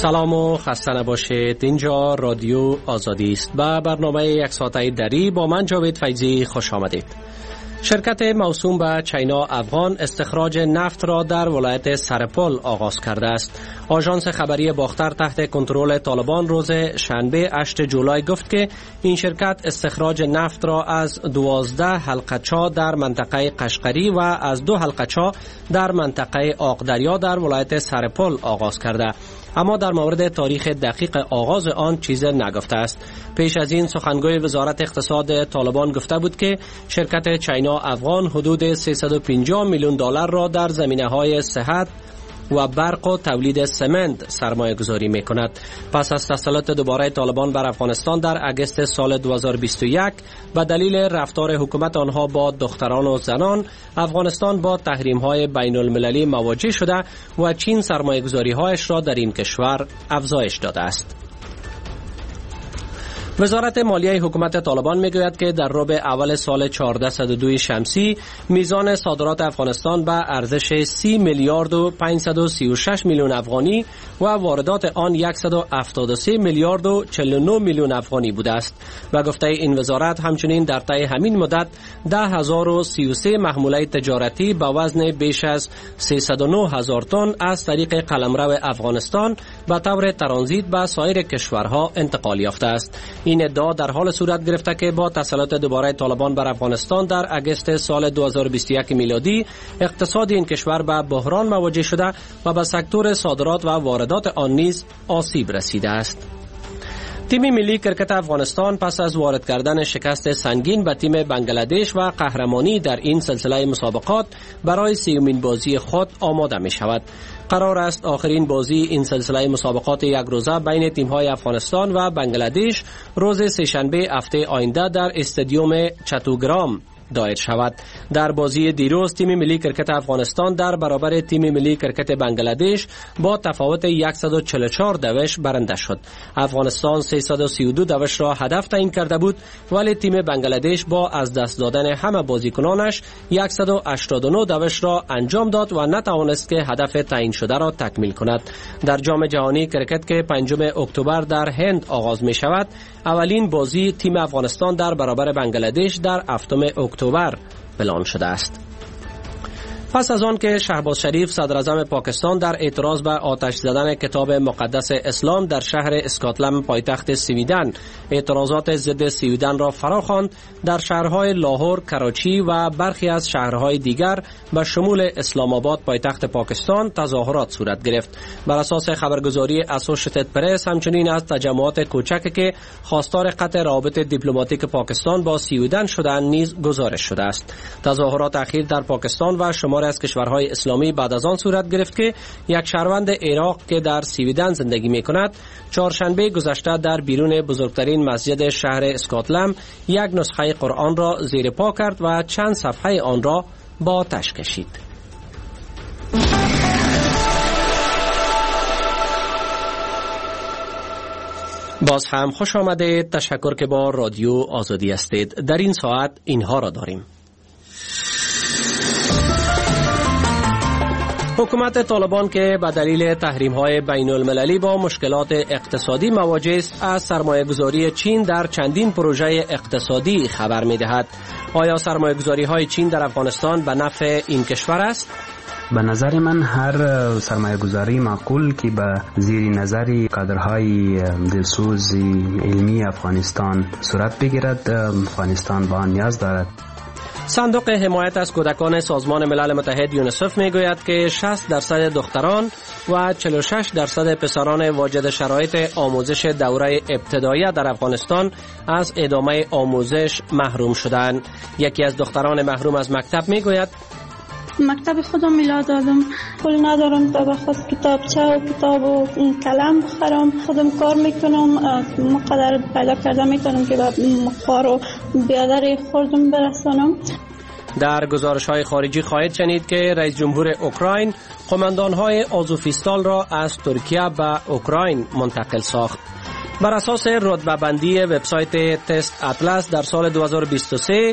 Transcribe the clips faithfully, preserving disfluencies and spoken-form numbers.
سلام و خسته نباشید. اینجا رادیو آزادی است و برنامه یک ساعته دری با من جاوید فیضی خوش آمدید. شرکت موسوم به چینا افغان استخراج نفت را در ولایت سرپل آغاز کرده است. آژانس خبری باختر تحت کنترل طالبان روز شنبه هشتم جولای گفت که این شرکت استخراج نفت را از دوازده حلقه‌چا در منطقه قشقری و از دو حلقه‌چا در منطقه آقدریا در ولایت سرپل آغاز کرده، اما در مورد تاریخ دقیق آغاز آن چیز نگفته است. پیش از این سخنگوی وزارت اقتصاد طالبان گفته بود که شرکت چینا افغان حدود سیصد و پنجاه میلیون دلار را در زمینه‌های صحت و برق و تولید سمنت سرمایه گذاری می کند. پس از تسلط دوباره طالبان بر افغانستان در اگست سال دو هزار و بیست و یک به دلیل رفتار حکومت آنها با دختران و زنان، افغانستان با تحریم های بین المللی مواجه شده و چین سرمایه گذاری هایش را در این کشور افزایش داده است. وزارت مالیه حکومت طالبان میگوید که در ربع اول سال چهارصد و دو شمسی میزان صادرات افغانستان به ارزش سی میلیارد و پانصد و سی و شش میلیون افغانی و واردات آن صد و هفتاد و سه میلیارد و چهل و نه میلیون افغانی بوده است. و گفته این وزارت همچنین در طی همین مدت ده هزار و سی و سه محموله تجارتی با وزن بیش از سیصد و نه هزار تن از طریق قلمرو افغانستان به طور ترانزیت به سایر کشورها انتقال یافته است. این ادعا در حال صورت گرفته که با تسلط دوباره طالبان بر افغانستان در اگست سال دو هزار و بیست و یک میلادی اقتصاد این کشور به بحران مواجه شده و به سکتور صادرات و واردات آن نیز آسیب رسیده است. تیم ملی کرکت افغانستان پس از وارد کردن شکست سنگین به تیم بنگلادش و قهرمانی در این سلسله مسابقات برای سیومین بازی خود آماده می شود. قرار است آخرین بازی این سلسله مسابقات یک روزه بین تیم‌های افغانستان و بنگلادش روز سه‌شنبه هفته آینده در استادیوم چتوگرام دایر شود. در بازی دیروز تیم ملی کرکت افغانستان در برابر تیم ملی کرکت بنگلادش با تفاوت صد و چهل و چهار دوش برنده شد. افغانستان سیصد و سی و دو دوش را هدف تعیین کرده بود، ولی تیم بنگلادش با از دست دادن همه بازیکنانش صد و هشتاد و نه دوش را انجام داد و نتوانست که هدف تعیین شده را تکمیل کند. در جام جهانی کرکت که پنجم اکتبر در هند آغاز می شود، اولین بازی تیم افغانستان در برابر بنگلادش در هفتم اکتبر اعلام شده است. پس از آن که شهباز شریف صدر اعظم پاکستان در اعتراض به آتش زدن کتاب مقدس اسلام در شهر اسکاتلند پایتخت سویدن اعتراضات ضد سویدن را فراخواند، در شهرهای لاهور، کراچی و برخی از شهرهای دیگر به شمول اسلام آباد پایتخت پاکستان تظاهرات صورت گرفت. بر اساس خبرگزاری اسوشیتد پرس همچنین از تجمعات کوچکی که خواستار قطع روابط دیپلماتیک پاکستان با سویدن شدند نیز گزارش شده است. تظاهرات اخیر در پاکستان و شمار از کشورهای اسلامی بعد از آن صورت گرفت که یک شهروند عراق که در سویدن زندگی می کند چهارشنبه گذشته در بیرون بزرگترین مسجد شهر اسکاتلند یک نسخه قرآن را زیر پا کرد و چند صفحه آن را با آتش کشید. باز هم خوش آمده. تشکر که با رادیو آزادی هستید. در این ساعت اینها را داریم. حکومت طالبان که به دلیل تحریم‌های بین المللی با مشکلات اقتصادی مواجه است، از سرمایه‌گذاری چین در چندین پروژه اقتصادی خبر می‌دهد. آیا سرمایه‌گذاری‌های چین در افغانستان به نفع این کشور است؟ به نظر من هر سرمایه گذاری معقول که به زیر نظر کادرهای دلسوز علمی افغانستان صورت بگیرد، افغانستان به آن نیاز دارد. صندوق حمایت از کودکان سازمان ملل متحد یونیسف میگوید که شصت درصد دختران و چهل و شش درصد پسران واجد شرایط آموزش دوره ابتدایی در افغانستان از ادامه آموزش محروم شدند. یکی از دختران محروم از مکتب میگوید مکتب خودم میلاد دادم، پول ندارم تا بخواد کتابچه و کتاب و قلم بخرم. خودم کار میکنم، مقدر پیدا کرده میتونم که به مقدار و بیادر خودم برسانم. در گزارش های خارجی خواهید شنید که رئیس جمهور اوکراین قماندان های آزوفیستال را از ترکیه به اوکراین منتقل ساخت. بر اساس رتبه بندی وبسایت تست اطلس در سال دو هزار و بیست و سه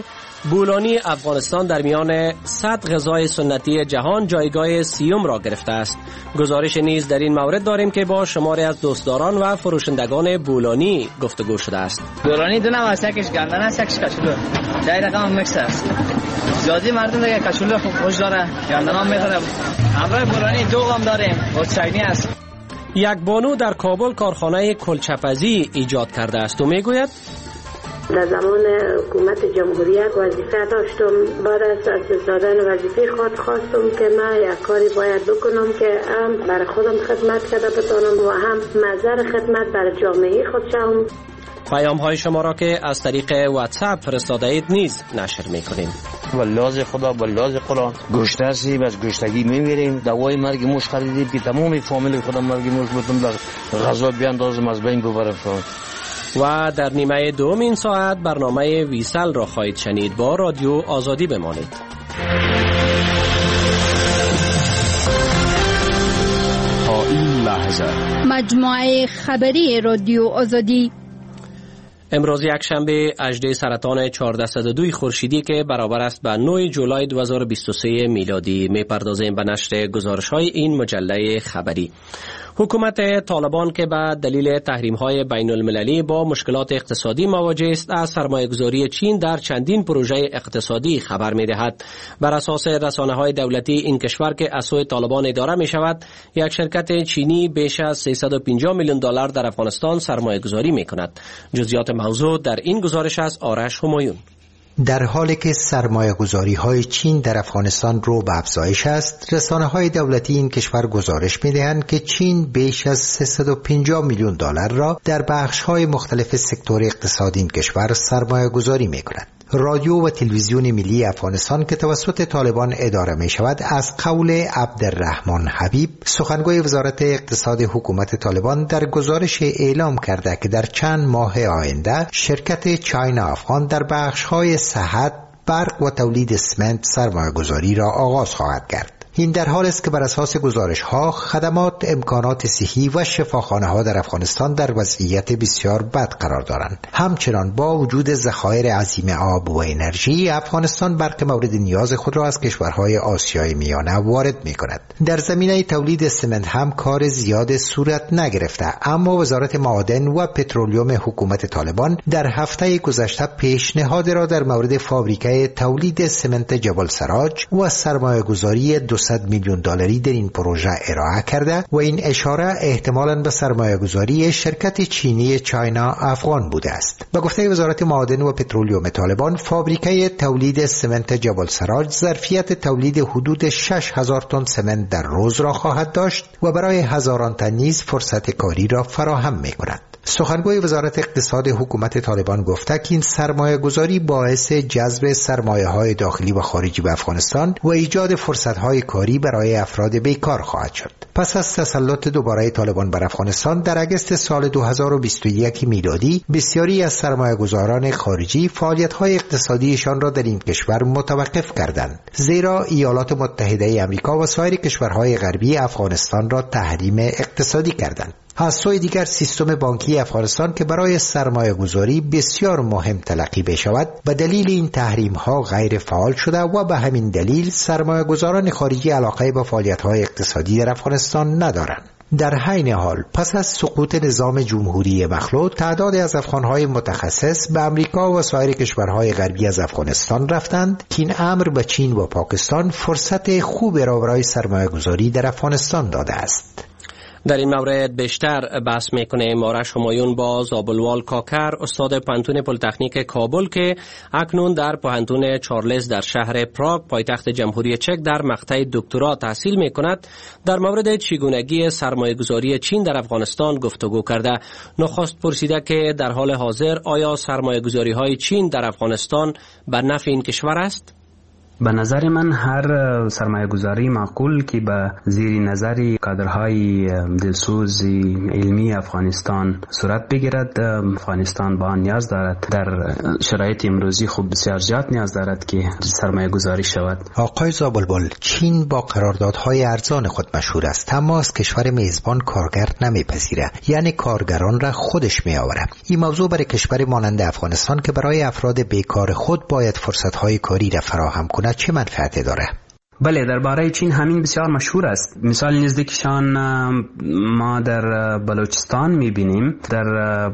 بولانی افغانستان در میان صد غذای سنتی جهان جایگاه سیوم را گرفته است. گزارش نیز در این مورد داریم که با شماری از دوستداران و فروشندگان بولانی گفتگو شده است. بولانی دو نوع است، یکیش گندنه است، یکیش کچولو. جای رقم میکس است. زیادی مردم دیگه کچولو خوش داره، گندنه هم میخوره. همراه بولانی دو غم داریم، اوتساینی است. یک بانو در کابل کارخانه کلچه‌پزی ایجاد کرده است و میگوید در زمان حکومت جمهوریت وظیفه داشتم. بعد از از دادن وظیفه خود خواستم که من یک کاری باید بکنم که هم برای خودم خدمت کرده بتانم و هم مظهر خدمت برای جامعه خود شوم. پیام های شما را که از طریق واتساپ فرستاده اید نیز نشر میکنیم. والله خدا والله قرآن گوشت هستی بس گوشتگی میمیریم. دوای مرگ موش خریدیم که تمام فامیل خودم مرگ موش بتون در غذا بیاندازم از بین ببرم. و در نیمه دوم این ساعت برنامه ویسل را خواهید شنید. با رادیو آزادی بمانید. تا این لحظه مجموعه خبری رادیو آزادی. امروز یک شنبه اژده سرطان چهارصد و دو خورشیدی که برابر است با نه جولای دو هزار و بیست و سه میلادی میپردازیم به نشر گزارش‌های این مجله خبری. حکومت طالبان که به دلیل تحریم‌های بین‌المللی با مشکلات اقتصادی مواجه است، از سرمایه‌گذاری چین در چندین پروژه اقتصادی خبر می‌دهد. بر اساس رسانه‌های دولتی این کشور که از سوی طالبان اداره می‌شود، یک شرکت چینی بیش از سیصد و پنجاه میلیون دلار در افغانستان سرمایه‌گذاری می‌کند. جزئیات موضوع در این گزارش از آرش همایون. در حالی که سرمایه‌گذاری های چین در افغانستان رو به افزایش است، رسانه‌های دولتی این کشور گزارش می‌دهند که چین بیش از سیصد و پنجاه میلیون دلار را در بخش‌های مختلف سکتور اقتصادی این کشور سرمایه‌گذاری می‌کند. رادیو و تلویزیون ملی افغانستان که توسط طالبان اداره می شود از قول عبدالرحمن حبیب، سخنگوی وزارت اقتصاد حکومت طالبان، در گزارش اعلام کرده که در چند ماه آینده شرکت چاینا افغان در بخش‌های صحت، برق و تولید اسمنت سرمایه‌گذاری را آغاز خواهد کرد. این در حال است که بر اساس گزارش‌ها خدمات، امکانات صحی و شفاخانه‌ها در افغانستان در وضعیت بسیار بد قرار دارند. همچنان با وجود ذخایر عظیم آب و انرژی، افغانستان برق مورد نیاز خود را از کشورهای آسیای میانه وارد می‌کند. در زمینه تولید اسمنت هم کار زیاد صورت نگرفته، اما وزارت معادن و پترولیوم حکومت طالبان در هفته گذشته پیشنهاد را در مورد فابریکه تولید اسمنت جبل سراج و سرمایه‌گذاری دویست میلیون دلاری در این پروژه ارائه کرده و این اشاره احتمالاً به سرمایه‌گذاری شرکت چینی چاینا افغان بوده است. به گفته وزارت معادن و پترولیوم طالبان، فابریکه تولید اسمنت جبل سراج ظرفیت تولید حدود شش هزار تن سمنت در روز را خواهد داشت و برای هزاران تن نیز فرصت کاری را فراهم می‌کند. سخنگوی وزارت اقتصاد حکومت طالبان گفته که این سرمایه گذاری باعث جذب سرمایه های داخلی و خارجی به افغانستان و ایجاد فرصت های کاری برای افراد بیکار خواهد شد. پس از تسلط دوباره طالبان بر افغانستان در اگست سال دو هزار و بیست و یک میلادی، بسیاری از سرمایه گذاران خارجی فعالیت های اقتصادیشان را در این کشور متوقف کردند، زیرا ایالات متحده آمریکا و سایر کشورهای غربی افغانستان را تحریم اقتصادی کردند. از سوی دیگر سیستم بانکی افغانستان که برای سرمایه گذاری بسیار مهم تلقی بشود، به دلیل این تحریم ها غیر فعال شده و به همین دلیل سرمایه گذاران خارجی علاقه به فعالیت های اقتصادی در افغانستان ندارند. در حین حال پس از سقوط نظام جمهوری مخلوع، تعدادی از افغانهای متخصص به امریکا و سایر کشورهای غربی از افغانستان رفتند که این امر به چین و پاکستان فرصت خوبی را برای سرمایه گذاری در افغانستان داده است. در این مورد بیشتر بحث میکنیم آرش همایون با زابلوال کاکر، استاد پانتون پلیتکنیک کابل که اکنون در پانتون چارلز در شهر پراگ پایتخت جمهوری چک در مقطع دکترا تحصیل میکند، در مورد چگونگی سرمایه‌گذاری چین در افغانستان گفتگو کرده. نخست پرسیده که در حال حاضر آیا سرمایه‌گذاری‌های چین در افغانستان بر نفع این کشور است؟ به نظر من هر سرمایه گذاری معقول که به زیر نظر کادرهای دلسوز علمی افغانستان صورت بگیرد، افغانستان با آن نیاز دارد. در شرایط امروزی خوب بسیار زیاد نیاز دارد که سرمایه گذاری شود. آقای زابلبل، چین با قراردادهای ارزان خود مشهور است، اما از کشور میزبان کارگر نمیپذیره، یعنی کارگران را خودش میآوره. این موضوع برای کشور مانند افغانستان که برای افراد بیکار خود باید فرصتهای کاری را فراهم کند چه منفعتی داره؟ بله، درباره چین همین بسیار مشهور است. مثال نزدیکشان ما در بلوچستان میبینیم، در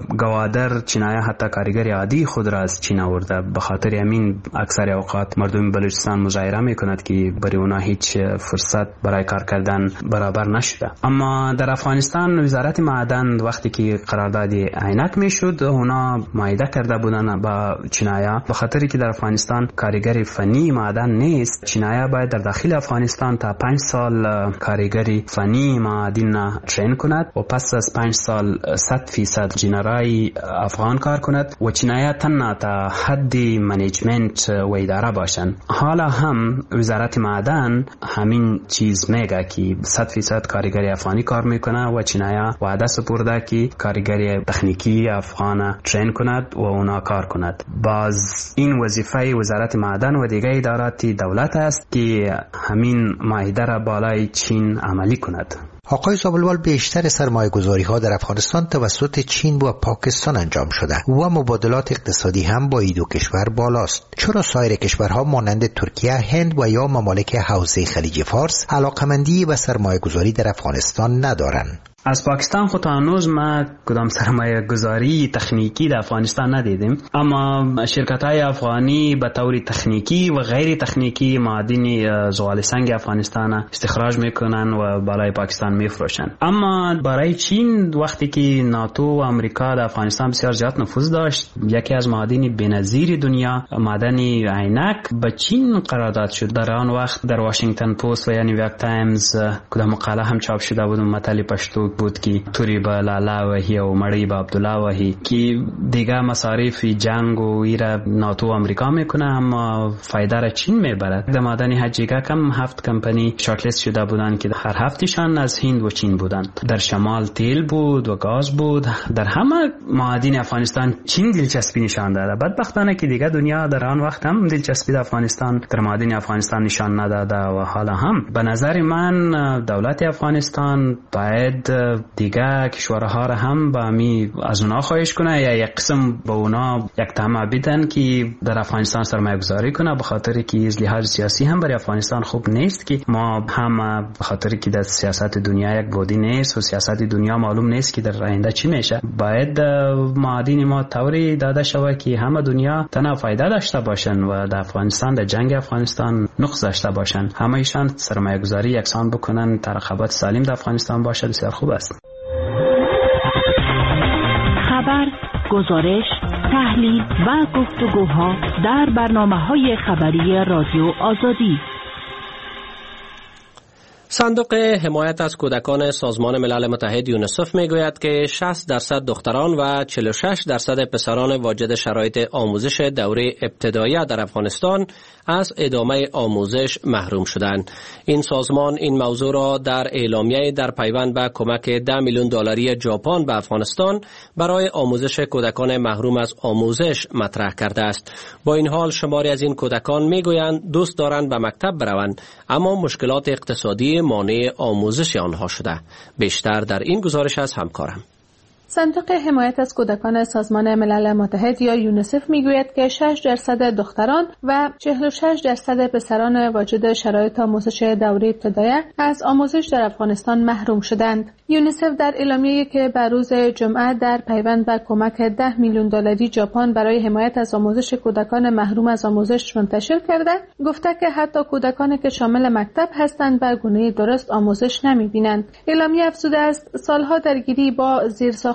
گوادر چینایان حتی کارگر عادی خود را از چین آورده. به خاطر همین اکثر اوقات مردم بلوچستان مظاهره میکند که برای اونا هیچ فرصت برای کار کردن برابر نشده. اما در افغانستان وزارت معدن وقتی که قرارداد عینک میشد، اونا معاهده کرده بودن با چینایان، به خاطری که در افغانستان کارگر فنی معدن نیست. چینایان باید در داخل افغانستان تا پنج سال کارگری فنی معدن ترین کند و پس از پنج سال صد فیصد جنرای افغان کار کند و چینایان تنها تا حد منیجمنت و اداره باشند. حالا هم وزارت معدن همین چیز میگه که صد فیصد کارگری افغانی کار میکنه و چینایان وعده سپرده که کارگری تکنیکی افغان ترین کند و اونا کار کند. باز این وظیفه وزارت معدن و دیگه ادارات دولت است که همین معاهده را بالای چین عملی کند. آقای زابلبل، بیشتر سرمایه گذاری ها در افغانستان توسط چین و پاکستان انجام شده و مبادلات اقتصادی هم با این دو کشور بالاست. چرا سایر کشورها مانند ترکیه، هند و یا ممالک حوزه خلیج فارس علاقمندی به سرمایه گذاری در افغانستان ندارند؟ از پاکستان خود تا هنوز ما کدام سرمایه گذاری تکنیکی در افغانستان ندیدیم، اما شرکت های افغانی به طور تکنیکی و غیر تکنیکی معادن زغال سنگ افغانستان استخراج میکنن و برای پاکستان میفروشن. اما برای چین وقتی که ناتو و امریکا در افغانستان بسیار زیاد نفوذ داشت، یکی از معادن بی‌نظیر دنیا معدن عینک به چین قرارداد شد. در آن وقت در واشنگتن پست و یا نیویورک تایمز کدام مقاله هم چاپ شده بود، مطلب پشتو بود که توری با لالا وحی و مړی با عبدالله وحی که دیگه مصارف جنگ و ایره ناتو و امریکا میکنه اما فایده را چین میبرد. در معدن حجیگه کم هفت کمپانی شارت لیست شده بودن که هر هفتشان از هند و چین بودند. در شمال تیل بود و گاز بود. در همه معادن افغانستان چین دلچسپی نشان داده. بدبختانه که دیگه دنیا در آن وقت هم دلچسپی در افغانستان در معادن افغانستان نشان نداده و حالا هم به نظر من دولت افغانستان باید دیگه کشورها را هم با می از اونا خواهش کنه یا یک قسم با اونا یک طمع بدن که در افغانستان سرمایه گذاری کنه، به خاطر که از لحاظ سیاسی هم برای افغانستان خوب نیست که ما هم به خاطر که در سیاست دنیا یک بودی نیست و سیاست دنیا معلوم نیست که در آینده چی میشه. باید معادن ما طوری داده شود که همه دنیا تنها فایده داشته باشن و در افغانستان در جنگ افغانستان نقص داشته باشن. همه ایشان سرمایه گذاری یکسان بکنن، ترقبات سالم در افغانستان باشه، بسیار خوب است. خبر، گزارش، تحلیل و گفتگوها در برنامه‌های خبری رادیو آزادی. صندوق حمایت از کودکان سازمان ملل متحد یونیسف میگوید که شصت درصد دختران و چهل و شش درصد پسران واجد شرایط آموزش دوره ابتدایی در افغانستان از ادامه آموزش محروم شدند. این سازمان این موضوع را در اعلامیه در پیوند به کمک ده میلیون دلاری ژاپن به افغانستان برای آموزش کودکان محروم از آموزش مطرح کرده است. با این حال شماری از این کودکان میگویند دوست دارند به مکتب بروند، اما مشکلات اقتصادی مانع آموزش آنها شده. بیشتر در این گزارش از همکارم. صندوق حمایت از کودکان سازمان ملل متحد یا یونیسف میگوید که شش درصد دختران و چهل و شش درصد پسران واجد شرایط آموزش دوره ابتدایی از آموزش در افغانستان محروم شدند. یونیسف در اعلامیه‌ای که بر روز جمعه در پیوند به کمک ده میلیون دلاری ژاپن برای حمایت از آموزش کودکان محروم از آموزش منتشر کرده، گفته که حتی کودکانی که شامل مکتب هستند به گونه درست آموزش نمی‌بینند. اعلامیه افزوده است سالها درگیری با زیرساخت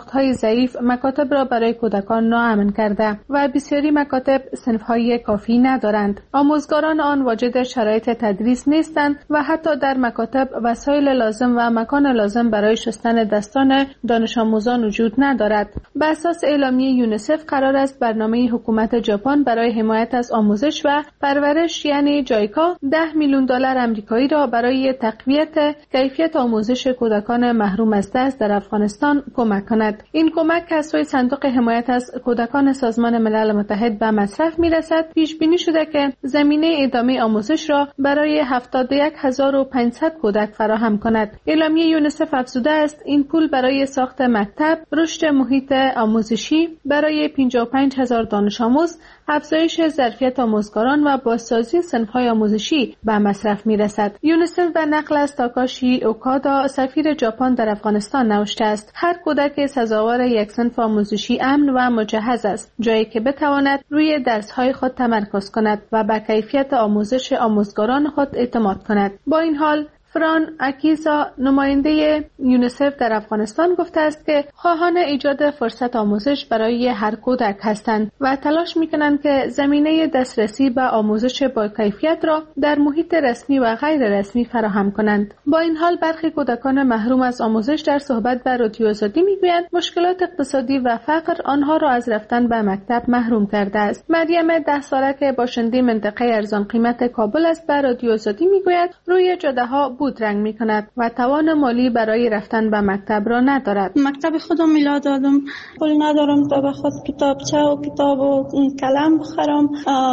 ساخت‌های ضعیف مکاتب را برای کودکان ناامن کرده و بسیاری مکاتب صنف‌های کافی ندارند. آموزگاران آن واجد شرایط تدریس نیستند و حتی در مکاتب وسایل لازم و مکان لازم برای شستن دستان دانش آموزان وجود ندارد. بر اساس اعلامیه یونیسف قرار است برنامه حکومت ژاپن برای حمایت از آموزش و پرورش یعنی جایکا ده میلیون دلار آمریکایی را برای تقویت کیفیت آموزش کودکان محروم از دست در افغانستان کمک کند. این کمک از سوی صندوق حمایت از کودکان سازمان ملل متحد به مصرف می‌رسد. پیش بینی شده که زمینه ادامه آموزش را برای هفتاد و یک هزار و پانصد کودک فراهم کند. اعلامیه یونیسف افزوده است این پول برای ساخت مکتب، رشد محیط آموزشی برای پنجاه و پنج هزار دانش آموز، افزایش ظرفیت آموزگاران و بازسازی صنف‌های آموزشی به مصرف می‌رسد. یونیسف به نقل از تاکاشی اوکادا سفیر ژاپن در افغانستان نوشته است هر کودک سزاوار یک صنف آموزشی امن و مجهز است، جایی که بتواند روی درس‌های خود تمرکز کند و به کیفیت آموزش آموزگاران خود اعتماد کند. با این حال فران اکیزا نماینده یونیسف در افغانستان گفته است که خواهان ایجاد فرصت آموزش برای هر کودک هستند و تلاش می‌کنند که زمینه دسترسی به آموزش با کیفیت را در محیط رسمی و غیر رسمی فراهم کنند. با این حال برخی کودکان محروم از آموزش در صحبت با رادیو آزادی میگویند مشکلات اقتصادی و فقر آنها را از رفتن به مکتب محروم کرده است. مریم ده ساله که باشنده منطقه ارزان قیمت کابل است به رادیو آزادی میگوید روی جاده‌ها بود رنگ می کند و توان مالی برای رفتن به مکتب را ندارد. مکتب خودم میلاد دادم، پول ندارم تا به خود کتابچه و کتاب و کلم بخرم.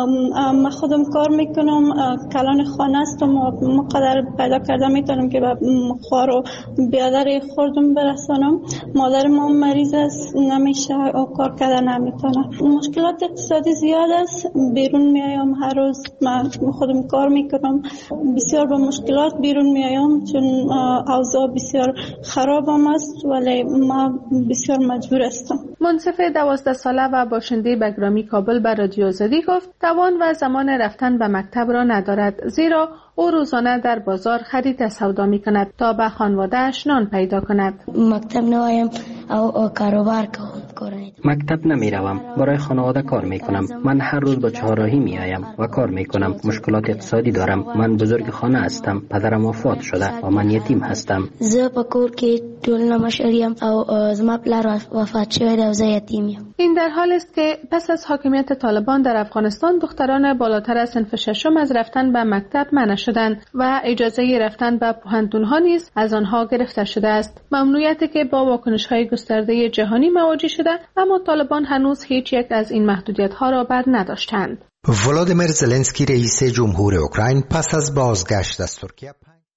من خودم کار میکنم، کلان خانه هستم و مقدر پیدا کرده میتونم که به خوار و بیادر خوردم برسانم. مادر ما مریض است، نمیشه و کار کردن نمیتونه. مشکلات اقتصادی زیاد است، بیرون میایم هر روز، من خودم کار میکنم، بسیار با مشکلات بیرون میایم چون اوضاع بسیار خراب هم است، ولی ما بسیار مجبور هستم. منصف دوازده ساله و باشنده بگرامی کابل به رادیو آزادی گفت توان و زمان رفتن به مکتب را ندارد، زیرا او روزانه در بازار خرید سودا می کند تا به خانواده‌اش نان پیدا کند. مکتب نمیایم او کاروبار کنم. مکتب نمی روم، برای خانواده کار می کنم. من هر روز به چهارراهی می آیم و کار می کنم. مشکلات اقتصادی دارم. من بزرگ خانه هستم. پدرم وفات شده و من یتیم هستم. زه په کور کې ټول مشریم او زما پلار وفات شوی دی او زه یتیم یم. این در حال است که پس از حاکمیت طالبان در افغانستان دختران بالاتر از صنف ششم از رفتن به مکتب منع شدند و اجازه رفتن به پوهنتون‌ها نیز از آنها گرفته شده است. ممنوعیتی که با واکنش‌های گسترده جهانی مواجه شده، اما طالبان هنوز هیچ یک از این محدودیت‌ها را بر نداشتند. ولادیمیر زلنسکی رئیس جمهور اوکراین پس از بازگشت از ترکیه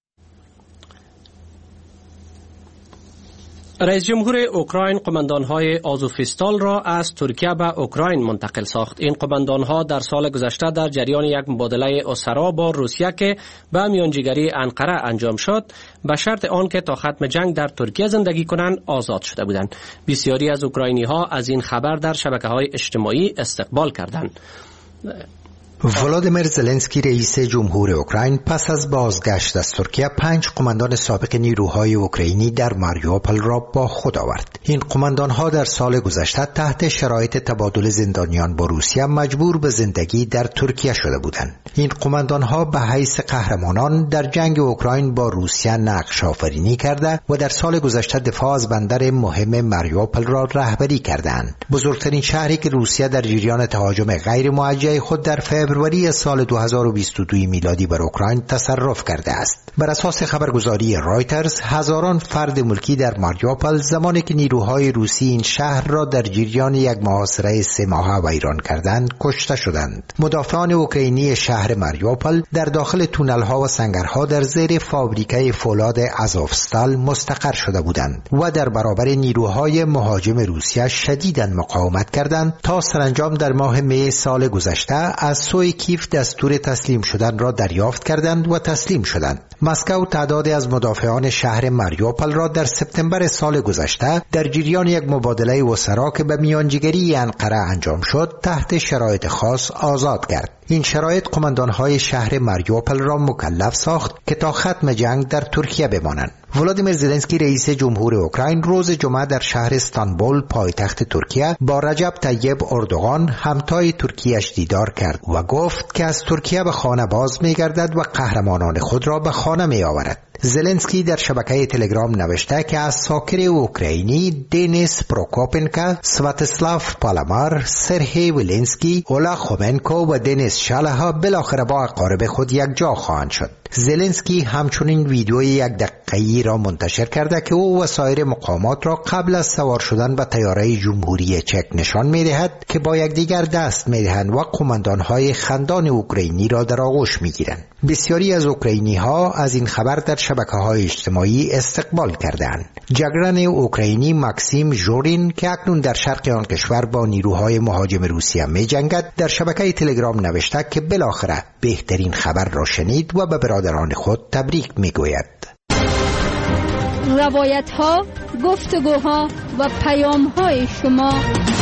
رئیس جمهور اوکراین قماندان‌های آزوفیستال را از ترکیه به اوکراین منتقل ساخت. این قماندان‌ها در سال گذشته در جریان یک مبادله اسرا با روسیه که به میانجیگری انقره انجام شد، به شرط آنکه تا ختم جنگ در ترکیه زندگی کنند آزاد شده بودند. بسیاری از اوکراینی‌ها از این خبر در شبکه‌های اجتماعی استقبال کردند. ولادیمیر زلنسکی رئیس جمهور اوکراین پس از بازگشت از ترکیه پنج قماندان سابق نیروهای اوکراینی در ماریوپل را با خود آورد. این قماندانها در سال گذشته تحت شرایط تبادل زندانیان با روسیه مجبور به زندگی در ترکیه شده بودند. این قماندانها به حیث قهرمانان در جنگ اوکراین با روسیه نقش آفرینی کرده و در سال گذشته دفاع از بندر مهم ماریوپل را رهبری کردند. بزرگترین شهری که روسیه در جریان تهاجم غیر موجه خود در فروری سال دو هزار و بیست و دو میلادی بر اوکراین تصرف کرده است. بر اساس خبرگزاری رایترز، هزاران فرد ملکی در ماریوپل زمانی که نیروهای روسی این شهر را در جریان یک محاصره سه ماهه ویران کردند کشته شدند. مدافعان اوکراینی شهر ماریوپل در داخل تونل‌ها و سنگرها در زیر فابریکه فولاد آزوفستال مستقر شده بودند و در برابر نیروهای مهاجم روسیه شدیداً مقاومت کردند تا سرانجام در ماه می سال گذشته از سوی کیف دستور تسلیم شدن را دریافت کردند و تسلیم شدند. مسکو تعدادی از مدافعان شهر ماریوپل را در سپتامبر سال گذشته در جریان یک مبادله اسرا که به میانجیگری انقره انجام شد تحت شرایط خاص آزاد کرد. این شرایط قماندانهای شهر ماریوپل را مکلف ساخت که تا ختم جنگ در ترکیه بمانند. ولادیمیر زلنسکی رئیس جمهور اوکراین روز جمعه در شهر استانبول پایتخت ترکیه با رجب طیب اردوغان همتای ترکیه‌اش دیدار کرد و گفت که از ترکیه به خانه باز می‌گردد و قهرمانان خود را به خانه می‌آورد. زلنسکی در شبکه تلگرام نوشته که از ساکر اوکراینی دنیس پروکوپنکا، سواتسلاف پالامار، سرهی ولنسکی، اولا خومنکو و دنیس شالها بالاخره با اقارب خود یک جا خواهند شد. زلنسکی همچنین ویدیوی یک دقیقه‌ای را منتشر کرده که او و سایر مقامات را قبل از سوار شدن به طیاره جمهوری چک نشان می‌دهد که با یکدیگر دست می‌دهند و قماندان‌های خندان اوکراینی را در آغوش می‌گیرند. بسیاری از اوکراینی‌ها از این خبر در شبکه‌های اجتماعی استقبال کردند. جگرن اوکراینی ماکسیم ژورین که اکنون در شرق آن کشور با نیروهای مهاجم روسیه می‌جنگد در شبکه تلگرام نوشته که بالاخره بهترین خبر را شنید و به برادران خود تبریک می‌گوید. روایت‌ها، گفتگوها و پیام‌های شما.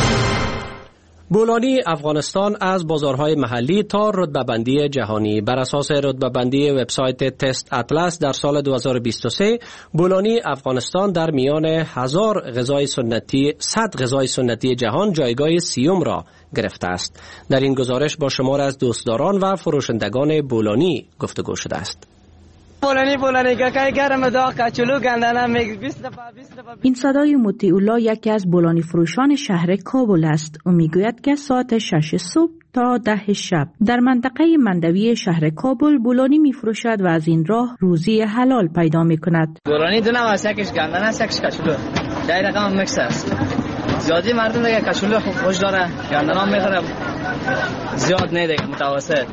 بولانی افغانستان از بازارهای محلی تا رتبه‌بندی جهانی. بر اساس رتبه‌بندی وبسایت تست اطلس در سال دو هزار و بیست و سه بولانی افغانستان در میان هزار غذای سنتی صد غذای سنتی جهان جایگاه سیوم را گرفته است. در این گزارش با شمار از دوستداران و فروشندگان بولانی گفتگو شده است. بولانی بولانی که گرم داغ کچلو گندنم میگه بیست دفعه بیست دفعه. این صدای مطیع‌الله یکی از بولانی فروشان شهر کابل است. او میگوید که ساعت شش صبح تا ده شب در منطقه مندوی شهر کابل بولانی میفروشد و از این راه روزی حلال پیدا میکند. بولانی دو نوع است، یکیش گندنه است یکیش کچلو. در رقم میکس است. زیادی مردم دیگه کچلو خوش داره، گندنه هم میخوره. زیاد نه دیگه متوسط.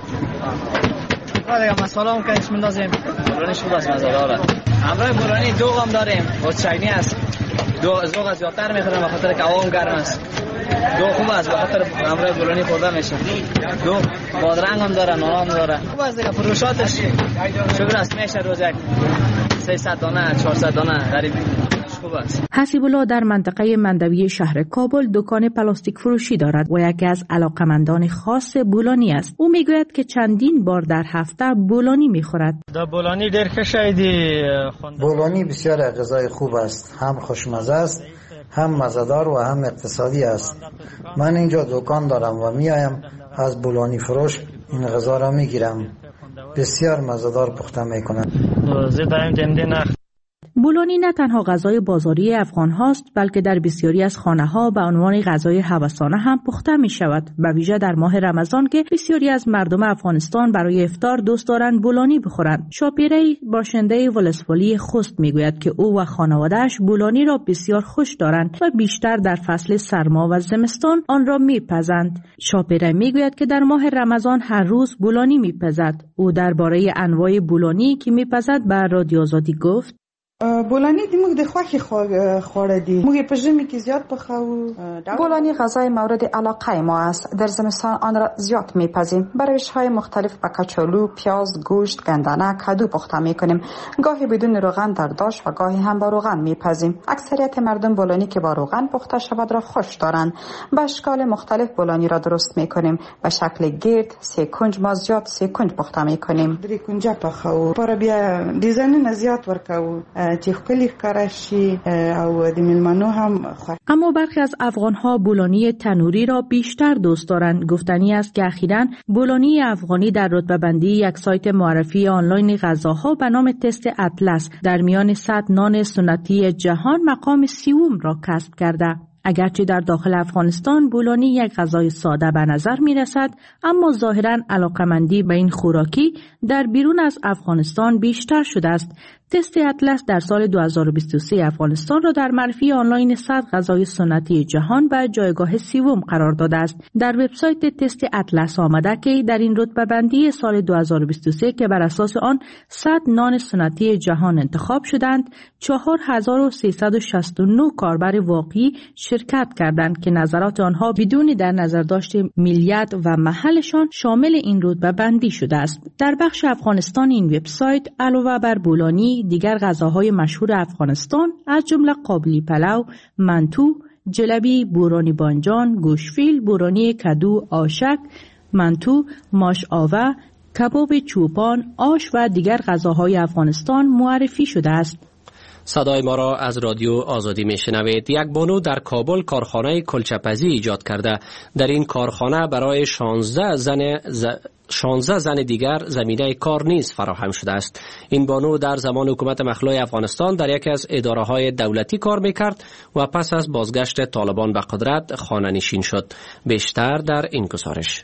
دیگه مساله هم که ایش مندازیم بولانی شود است مزه داره. همراه بولانی دو غم داریم و چینی است. دو زوغ زیادتر میخورم بخاطر که هوا گرم است. دو خوب است بخاطر همراه بولانی خورده میشه. دو بادرنگ هم داره، نان هم داره. خوب است دیگه فروشاتش شغل است، میشه روز یک سیصد دانه چهارصد دانه غریب. حسیب الله در منطقه مندوی شهر کابل دکان پلاستیک فروشی دارد و یکی از علاقمندان خاص بولانی است. او میگوید که چندین بار در هفته بولانی میخورد. در بولانی در کشیدی بولانی بسیار غذای خوب است، هم خوشمزه است، هم مزه‌دار و هم اقتصادی است. من اینجا دکان دارم و میایم از بولانی فروش این غذا را میگیرم. بسیار مزه‌دار پخته میکنند. زیدایم دنده نخ بولانی نه تنها غذای بازاری افغان هاست بلکه در بسیاری از خانه ها به عنوان غذای هوسانه هم پخته می شود، به ویژه در ماه رمضان که بسیاری از مردم افغانستان برای افطار دوست دارند بولانی بخورند. شاپیری باشنده ولسوالی خوست می گوید که او و خانواده‌اش بولانی را بسیار خوش دارند و بیشتر در فصل سرما و زمستان آن را می پزند. شاپیری می گوید که در ماه رمضان هر روز بولانی می پزد. او درباره انواع بولانی که می پزد به رادیو آزادی گفت: بولانی دی موږ د خوښي خوړه دي. موږ په ژمي کې زیات پخوو. بولانی غذای مورد علاقه ما است. در زمستان آن را زیاد میپزیم. بر روش‌های مختلف با کچالو، پیاز، گوشت، گندنه، کدو پخته میکنیم. گاهی بدون روغن در داش و گاهی هم با روغن میپزیم. اکثریت مردم بولانی که با روغن پخته شود را خوش دارند. به اشکال مختلف بولانی را درست میکنیم. به شکل گرد، سه کنج ما زیاد سه کنج پخته میکنیم. درې کنجه پخوو. پر بیا ډیزاینونه زیات ورکوو. اما برخی از افغان‌ها بولانی تنوری را بیشتر دوست دارند. گفتنی است که اخیراً بولانی افغانی در رتبه‌بندی یک سایت معرفی آنلاین غذاها به نام تست اطلس در میان صد نان سنتی جهان مقام سیوم را کسب کرده. اگرچه در داخل افغانستان بولانی یک غذای ساده به نظر می رسد، اما ظاهراً علاقمندی به این خوراکی در بیرون از افغانستان بیشتر شده است. تست اطلس در سال دو هزار و بیست و سه افغانستان را در معرفی آنلاین صد غذای سنتی جهان به جایگاه سوم قرار داده است. در وبسایت تست اطلس آمده که در این رتبه‌بندی سال دو هزار و بیست و سه که بر اساس آن صد نان سنتی جهان انتخاب شدند، چهار هزار و سیصد و شصت و نه کاربر واقعی شرکت کردند که نظرات آنها بدون در نظر داشت ملیت و محلشان شامل این رتبه‌بندی شده است. در بخش افغانستان این وبسایت علاوه بر بولانی دیگر غذاهای مشهور افغانستان از جمله قابلی پلو، منتو، جلبی، بورانی بانجان، گوشفیل، بورانی کدو، آشک، منتو، ماش آوه، کباب چوپان، آش و دیگر غذاهای افغانستان معرفی شده است. صدای ما را از رادیو آزادی میشنوید. یک بانو در کابل کارخانه کلچه‌پزی ایجاد کرده. در این کارخانه برای شانزده زن ز... شانزده زن دیگر زمینه کار نیز فراهم شده است. این بانو در زمان حکومت مخلوع افغانستان در یکی از اداره‌های دولتی کار میکرد و پس از بازگشت طالبان به قدرت خانه نشین شد. بیشتر در این گزارش.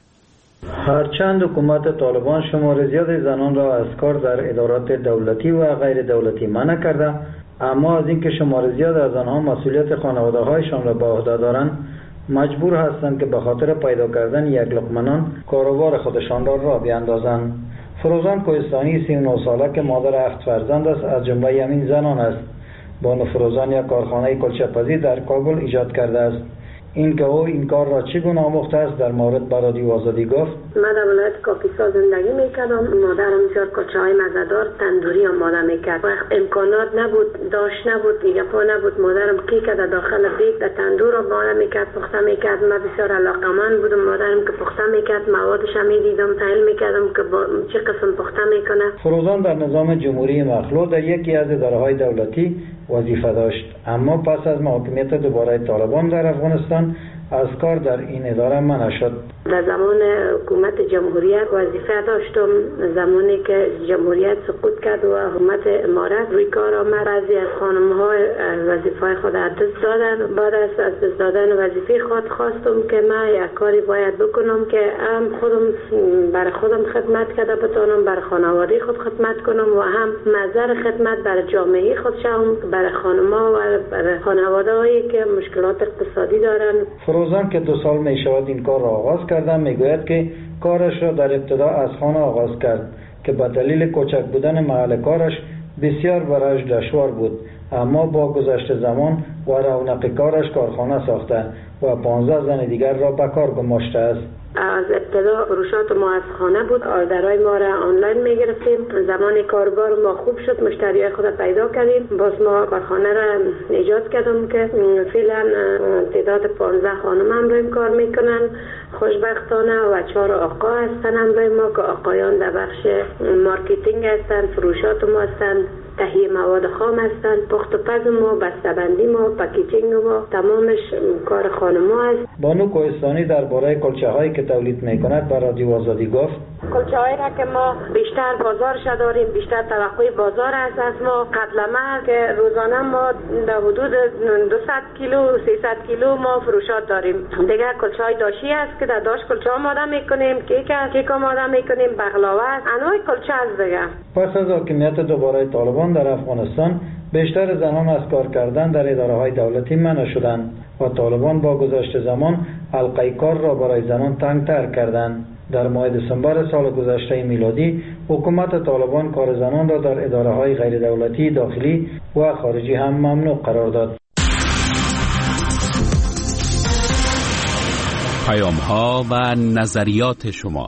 هرچند حکومت طالبان شمار زیاد زنان را از کار در ادارات دولتی و غیر دولتی منع کرده، اما از اینکه شمار زیاد از آنها مسئولیت خانواده‌هایشان را به عهده دارند، مجبور هستند که به خاطر پیدا کردن یک لقمه نان کاروبار خودشان را راه بیاندازند. فروزان کوهستانی سی و نه ساله که مادر هفت فرزند است از جمله همین زنان است. بانو فروزان یک کارخانه کلچه‌پزی در کابل ایجاد کرده است. این که او این کار را چگونه آموخته است در مورد به رادیو آزادی گفت: من در ولایت کاپیسا زندگی میکردم. مادرم بسیار کلچه‌های مزه‌دار تندوری آماده میکرد. وقت امکانات نبود، داشت نبود، دیگه پا نبود. مادرم کی که در داخل بیت در تندور آماده میکرد، پخته میکرد. من بسیار علاقه‌مند بودم. مادرم که پخته میکرد موادش هم میدیدم، تحلیل میکردم که با چه قسم پخته میکنه. فروزان در نظام جمهوری مخلوع در یکی از اداره‌های دولتی وظیفه داشت، اما پس از محاکمیت دوباره طالبان در افغانستان از کار در این اداره منع شد. در زمان حکومت جمهوریت وظیفه داشتم. زمانی که جمهوریت سقوط کرد و حکومت امارت روی کار آمد، بعضی از خانم‌ها وظیفه خود از دست دادن. بعد از از دست دادن وظیفه خود خواستم که من یک کاری باید بکنم که هم خودم برای خودم خدمت کرده بتونم، برای خانواده خود خدمت کنم و هم نظر خدمت برای جامعه خود شوم، برای خانم‌ها و برای خانواده‌هایی که مشکلات اقتصادی دارن. فروزان که دو سال می شود این کار را آغاز کردن میگوید که کارش را در ابتدا از خانه آغاز کرد که به دلیل کوچک بودن محل کارش بسیار برایش دشوار بود، اما با گذشت زمان و رونق کارش کارخانه ساخته و پانزده زن دیگر را به کار گماشته است. از ابتدا فروشات ما از خانه بود. آردرهای ما را آنلاین میگرفتیم. زمان کاربار ما خوب شد، مشتریای خود پیدا کردیم. باز ما کارخانه را ایجاد کردم که فعلا تعداد پانزده خانم هم روی کار میکنن خوشبختانه و چهار آقا هستن هم روی ما که آقایان در بخش مارکتینگ هستن، فروشات ما هستن، تهیه مواد خام هستند، پخت و پز ما، بسته‌بندی ما، پکیجینگ ما، تمامش کار خانم‌ها است. بانو کوهستانی درباره کلچه‌هایی که تولید می‌کند به رادیو آزادی گفت: کلچه‌هایی را که ما بیشتر بازارش داریم، بیشتر توقع بازار است از ما. قبلا که روزانه ما در حدود دویست کیلو سیصد کیلو ما فروشات داریم. دیگه کلچه‌های داشی است که در داش کلچه آماده می‌کنیم، کیک کیک آماده می‌کنیم، بقلاوه، انواع کلچه است دیگه. پس از حاکمیت دوباره طالبان در افغانستان بیشتر زنان از کار کردن در اداره‌های دولتی منع شدند و طالبان با گذشت زمان حلقه کار را برای زنان تنگ‌تر کردند. در ماه دسامبر سال گذشته میلادی حکومت طالبان کار زنان را در اداره‌های غیر دولتی داخلی و خارجی هم ممنوع قرار داد. پیام‌ها و نظریات شما.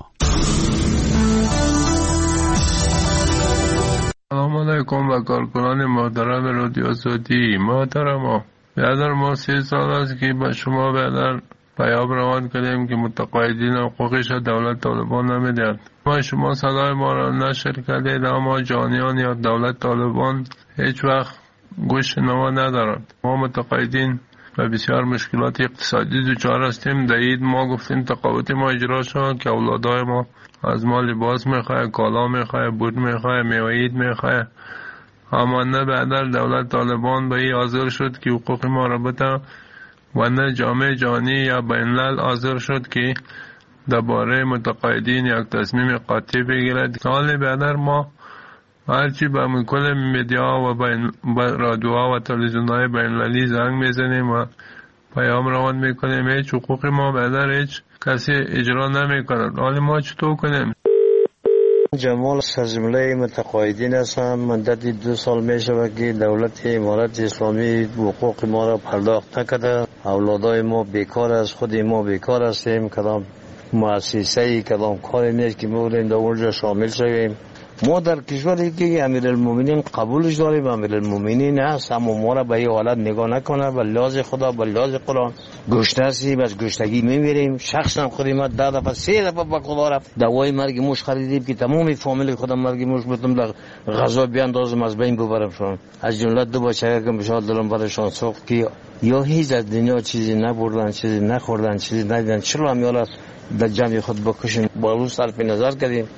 سلام علیکم و کارکنان محترم رادیو آزادی. محترم برادر، ما سه سال است که به شما برادر پیام روان کردیم که متقاعدین حقوقش دولت طالبان نمیدهد. ما شما صدای ما را نشر کردید، اما جانیان یا دولت طالبان هیچ وقت گوش نوا ندارد. ما متقاعدین و بسیار مشکلات اقتصادی دچار هستیم. در عید ما گفتیم تقاعد ما اجرا شد که اولادای ما از ما لباس میخواه، کالا میخواه، بود میخواه، میوه عید میخواه، اما نه بعدر دولت طالبان به این حاضر شد که حقوق ما را بده و نه جامعه جهانی یا بین الملل حاضر شد که درباره متقاعدین یک تصمیم قاطع بگیرد. حال بعدر ما هرچی به کل مدیا و رادیوها و تلویزیون‌های بین المللی زنگ میزنیم و پیام روان میکنیم، هیچ حقوق ما بعدر هیچ کسی اجرا نمیکند. حال ما چطور کنیم؟ جمال از جمله متقاعدین هستم. مدت دو سال می شود که دولت امارت اسلامی حقوق ما را پرداخت نکرده. اولادای ما بیکار است، خود ما بیکار هستیم. کدام مؤسسه کدام کاری نیست که بودیم در اونجا شامل شویم. ما در کشوری که امیرالمومنین قبولش داریم، امیرالمومنین هست، اما ما را به این حالت نگاه نکنه. به لحاظ خدا، به لحاظ قرآن گشته هستیم، از گشتگی میمیریم. شخصا خودی ما ده دفعه سه دفعه به خدا رفت دوای مرگ موش خریدیم که تمام فامیل خودم مرگ موش بتونم در غذا بیاندازم، از بین ببرمشون. از جمله دو بچه که بشاد دلم برشان سوخت که یا هیچ از دنیا چیزی نبردن، چیزی نخوردن، چیزی ندیدن، چرا هم یالا در جمع خود بکشن. با روز صرف نظر کردیم.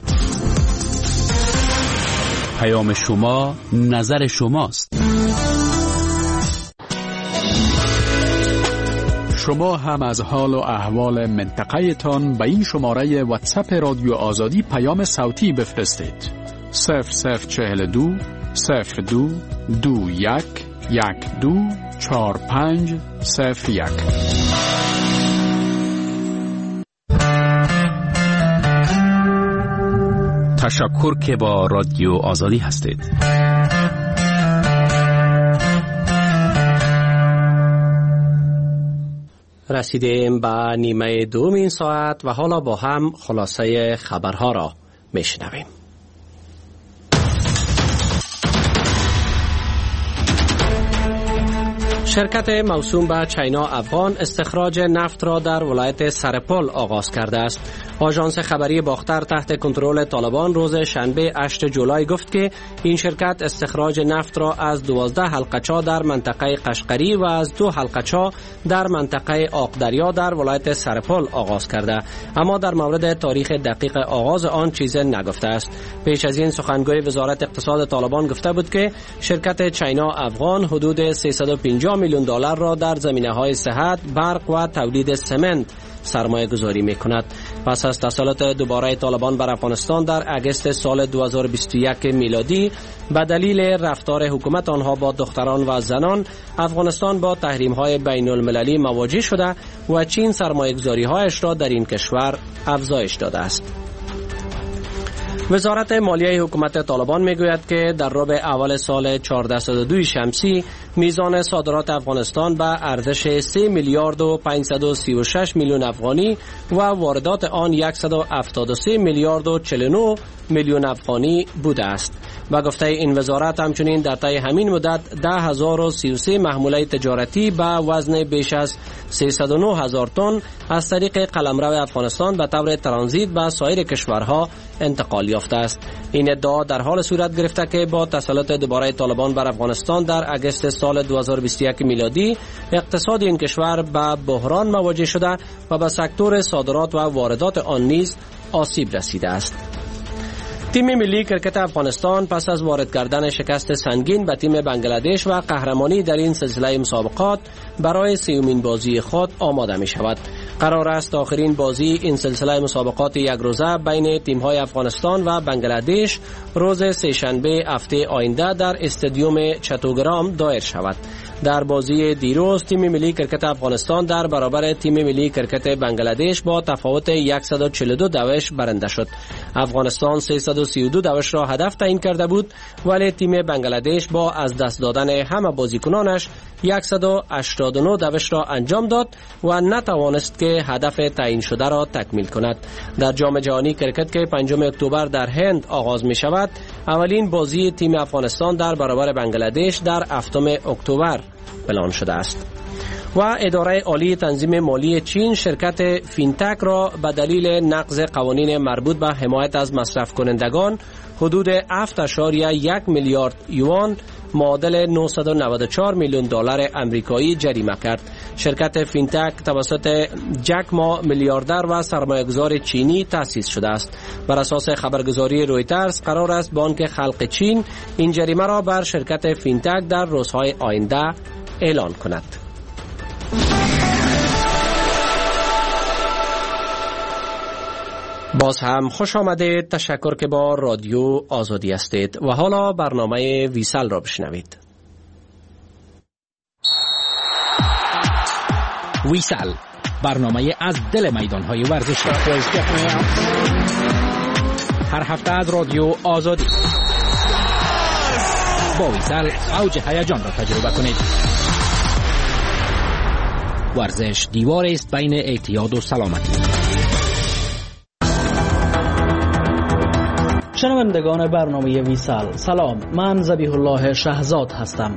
پیام شما نظر شماست. شما هم از حال و احوال منطقه تان به این شماره واتساپ رادیو آزادی پیام صوتی بفرستید. صفر صفر چهل دو صفر دو دو یک یک دو چهار پنج صفر یک. تشکر که با رادیو آزادی هستید. رسیدیم به نیمه دوم این ساعت و حالا با هم خلاصه خبرها را میشنویم. شرکت موسوم به چاینا افغان استخراج نفت را در ولایت سرپل آغاز کرده است. آژانس خبری باختر تحت کنترل طالبان روز شنبه هشتم جولای گفت که این شرکت استخراج نفت را از دوازده حلقه‌چا در منطقه قشقری و از دو حلقه‌چا در منطقه آقدریا در ولایت سرپل آغاز کرده، اما در مورد تاریخ دقیق آغاز آن چیزی نگفته است. پیش از این سخنگوی وزارت اقتصاد طالبان گفته بود که شرکت چاینا افغان حدود سیصد و پنجاه میلیون دلار را در زمینه‌های صحت، برق و تولید سمنت سرمایه گذاری می کند. پس از تسلط دوباره طالبان بر افغانستان در اگست سال دو هزار و بیست و یک میلادی به دلیل رفتار حکومت آنها با دختران و زنان، افغانستان با تحریم های بین المللی مواجه شده و چین سرمایه گذاری هایش را در این کشور افزایش داده است. وزارت مالیه حکومت طالبان میگوید که در ربع اول سال چهارصد و دو شمسی میزان صادرات افغانستان به ارزش سه میلیارد و پانصد و سی و شش میلیون افغانی و واردات آن صد و هفتاد و سه میلیارد و چهل و نه میلیون افغانی بوده است. با گفته این وزارت همچنین در طی همین مدت ده هزار و سی و سه محموله تجارتی با وزن بیش از سیصد و نه هزار تن از طریق قلمرو افغانستان به طور ترانزیت به سایر کشورها انتقال یافته است. این ادعا در حال صورت گرفته که با تسلط دوباره طالبان بر افغانستان در اگست سال دو هزار و بیست و یک میلادی اقتصاد این کشور به بحران مواجه شده و به سکتور صادرات و واردات آن نیز آسیب رسیده است. تیم ملی کرکت افغانستان پس از وارد کردن شکست سنگین به تیم بنگلادش و قهرمانی در این سلسله مسابقات برای سیومین بازی خود آماده می شود. قرار است آخرین بازی این سلسله مسابقات یک روزه بین تیم‌های افغانستان و بنگلادش روز سه‌شنبه هفته آینده در استادیوم چتوگرام دایر شود. در بازی دیروز تیم ملی کرکت افغانستان در برابر تیم ملی کرکت بنگلادش با تفاوت صد و چهل و دو دوش برنده شد. افغانستان سیصد و سی و دو دوش را هدف تعیین کرده بود، ولی تیم بنگلادش با از دست دادن همه بازیکنانش صد و هشتاد و نه دوش را انجام داد و نتوانست که هدف تعیین شده را تکمیل کند. در جام جهانی کرکت که پنجم اکتبر در هند آغاز می شود، اولین بازی تیم افغانستان در برابر بنگلادش در هفتم اکتبر اعلان شده است. و اداره عالی تنظیم مالی چین شرکت فینتک را به دلیل نقض قوانین مربوط به حمایت از مصرف کنندگان حدود هفت اشاریه یک میلیارد یوان معادل نهصد و نود و چهار میلیون دلار آمریکایی جریمه کرد. شرکت فینتک توسط جک ما میلیاردر و سرمایه‌گذار چینی تأسیس شده است. بر اساس خبرگزاری رویترز قرار است بانک خلق چین این جریمه را بر شرکت فینتک در روزهای آینده اعلان کند. باز هم خوش آمدید. تشکر که با رادیو آزادی هستید و حالا برنامه ویسل را بشنوید. ویسل، برنامه از دل میدان‌های ورزشی، هر هفته از رادیو آزادی. با ویسل اوج هیجان را تجربه کنید. ورزش دیوار است بین اعتیاد و سلامتی. شنوندگان برنامه ویسال سلام، من ذبیح الله شهزاد هستم.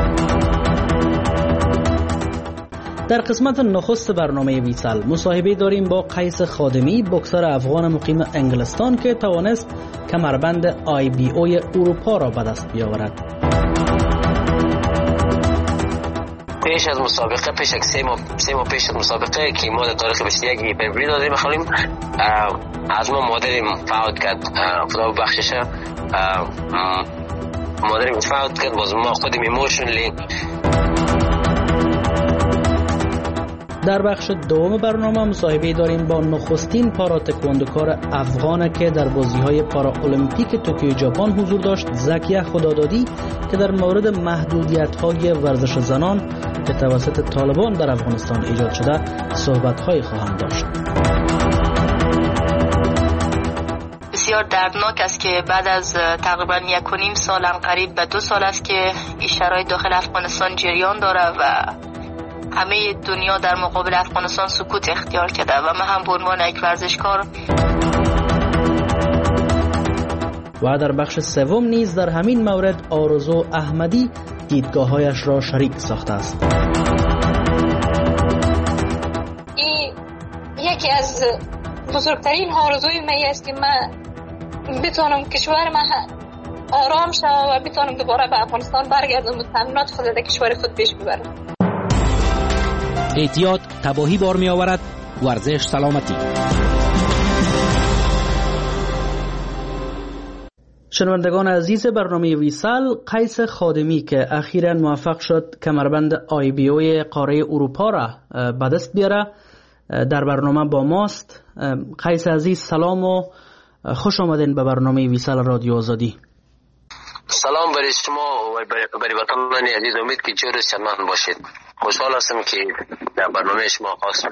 در قسمت نخست برنامه ویسال مصاحبه داریم با قیس خادمی، بوکسر افغان مقیم انگلستان که توانست کمربند آی بی او اروپا را به دست بیاورد. پیش از مسابقه، پیش از سه ماه سه ماه پیش از مسابقه که ما در تاریخ بیست و یک فوریه دادیم بخوالیم، از ما مادریم فوت کرد، خدا ببخششه. مادریم فوت کرد، باز ما خودم ایموشنلی. در بخش دوم برنامه مصاحبه داریم با نخستین پارا تکواندوکار افغان که در بازی‌های پارا المپیک توکیو ژاپن حضور داشت، زکیه خدادادی، که در مورد محدودیت‌های ورزش زنان که توسط طالبان در افغانستان ایجاد شده صحبت‌های خواهند داشت. بسیار دردناک است که بعد از تقریبا یک و نیم سال، هم قریب به دو سال است که این شرایط داخل افغانستان جریان داره و همه دنیا در مقابل افغانستان سکوت اختیار کرده و من هم به عنوان یک ورزشکار. و در بخش سوم نیز در همین مورد آرزو احمدی دیدگاه‌هایش را شریک ساخته است. این یکی از بزرگترین آرزوی من است که من بتونم کشور من آرام شوم و بتونم دوباره به افغانستان برگردم و تمرینات خود در کشور خود پیش ببرم. احتیاط تباهی بار می آورد، ورزش سلامتی. شنوندگان عزیز برنامه ویسال، قیس خادمی که اخیراً موفق شد کمربند آی بی او قاره اروپا را به دست بیاره در برنامه با ماست. قیس عزیز سلام و خوش آمدین به برنامه ویسال رادیو آزادی. سلام برای شما و برای وطنان عزیز، امید که جور شادمان باشید. خوشحال هستم که در برنامه شما خاص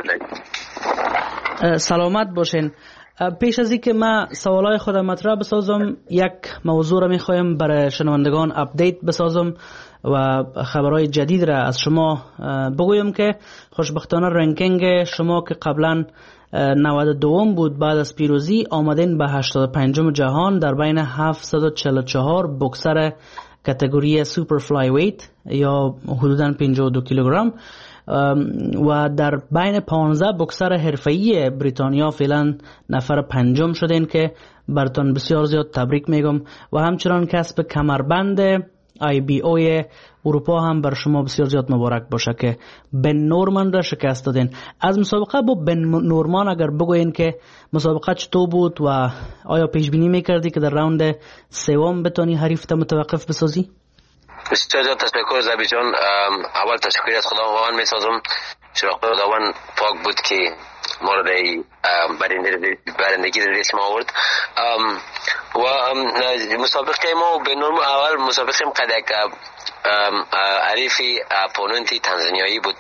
بدهید. سلامت باشین. پیش از اینکه من سوالای خودم مطرح بسازم، یک موضوع را میخوایم برای شنوندگان اپدیت بسازم و خبرهای جدید را از شما بگویم که خوشبختانه رنکینگ شما که قبلا نود و دو بود بعد از پیروزی، آمدین به هشتاد و پنجم جهان در بین هفتصد و چهل و چهار بوکسر کاتگوری سوپر فلای ویت یا حدوداً پنجاه و دو کیلوگرم و در بین پانزده بوکسر حرفه‌ای بریتانیا فعلا نفر پنجم شدین که براتون بسیار زیاد تبریک میگم و همچنان کسب کمربند آی بی او اروپا هم بر شما بسیار زیاد مبارک باشه که بن نورمان را شکست دادین. از مسابقه با بن نورمان اگر بگوین که مسابقه چطور بود و آیا پیش بینی میکردی که در راوند سوم بتونی حریفت متوقف بسازی؟ بسیار زیاد تشکر زبی جان. اول تشکر از خداوند میسازم، چرا خداوند پاک بود که ما را برندگی در ریس ما آورد. و مسابقه ما به نورم اول مسابقه قد یک عریفی اپوننتی تنزانیایی بود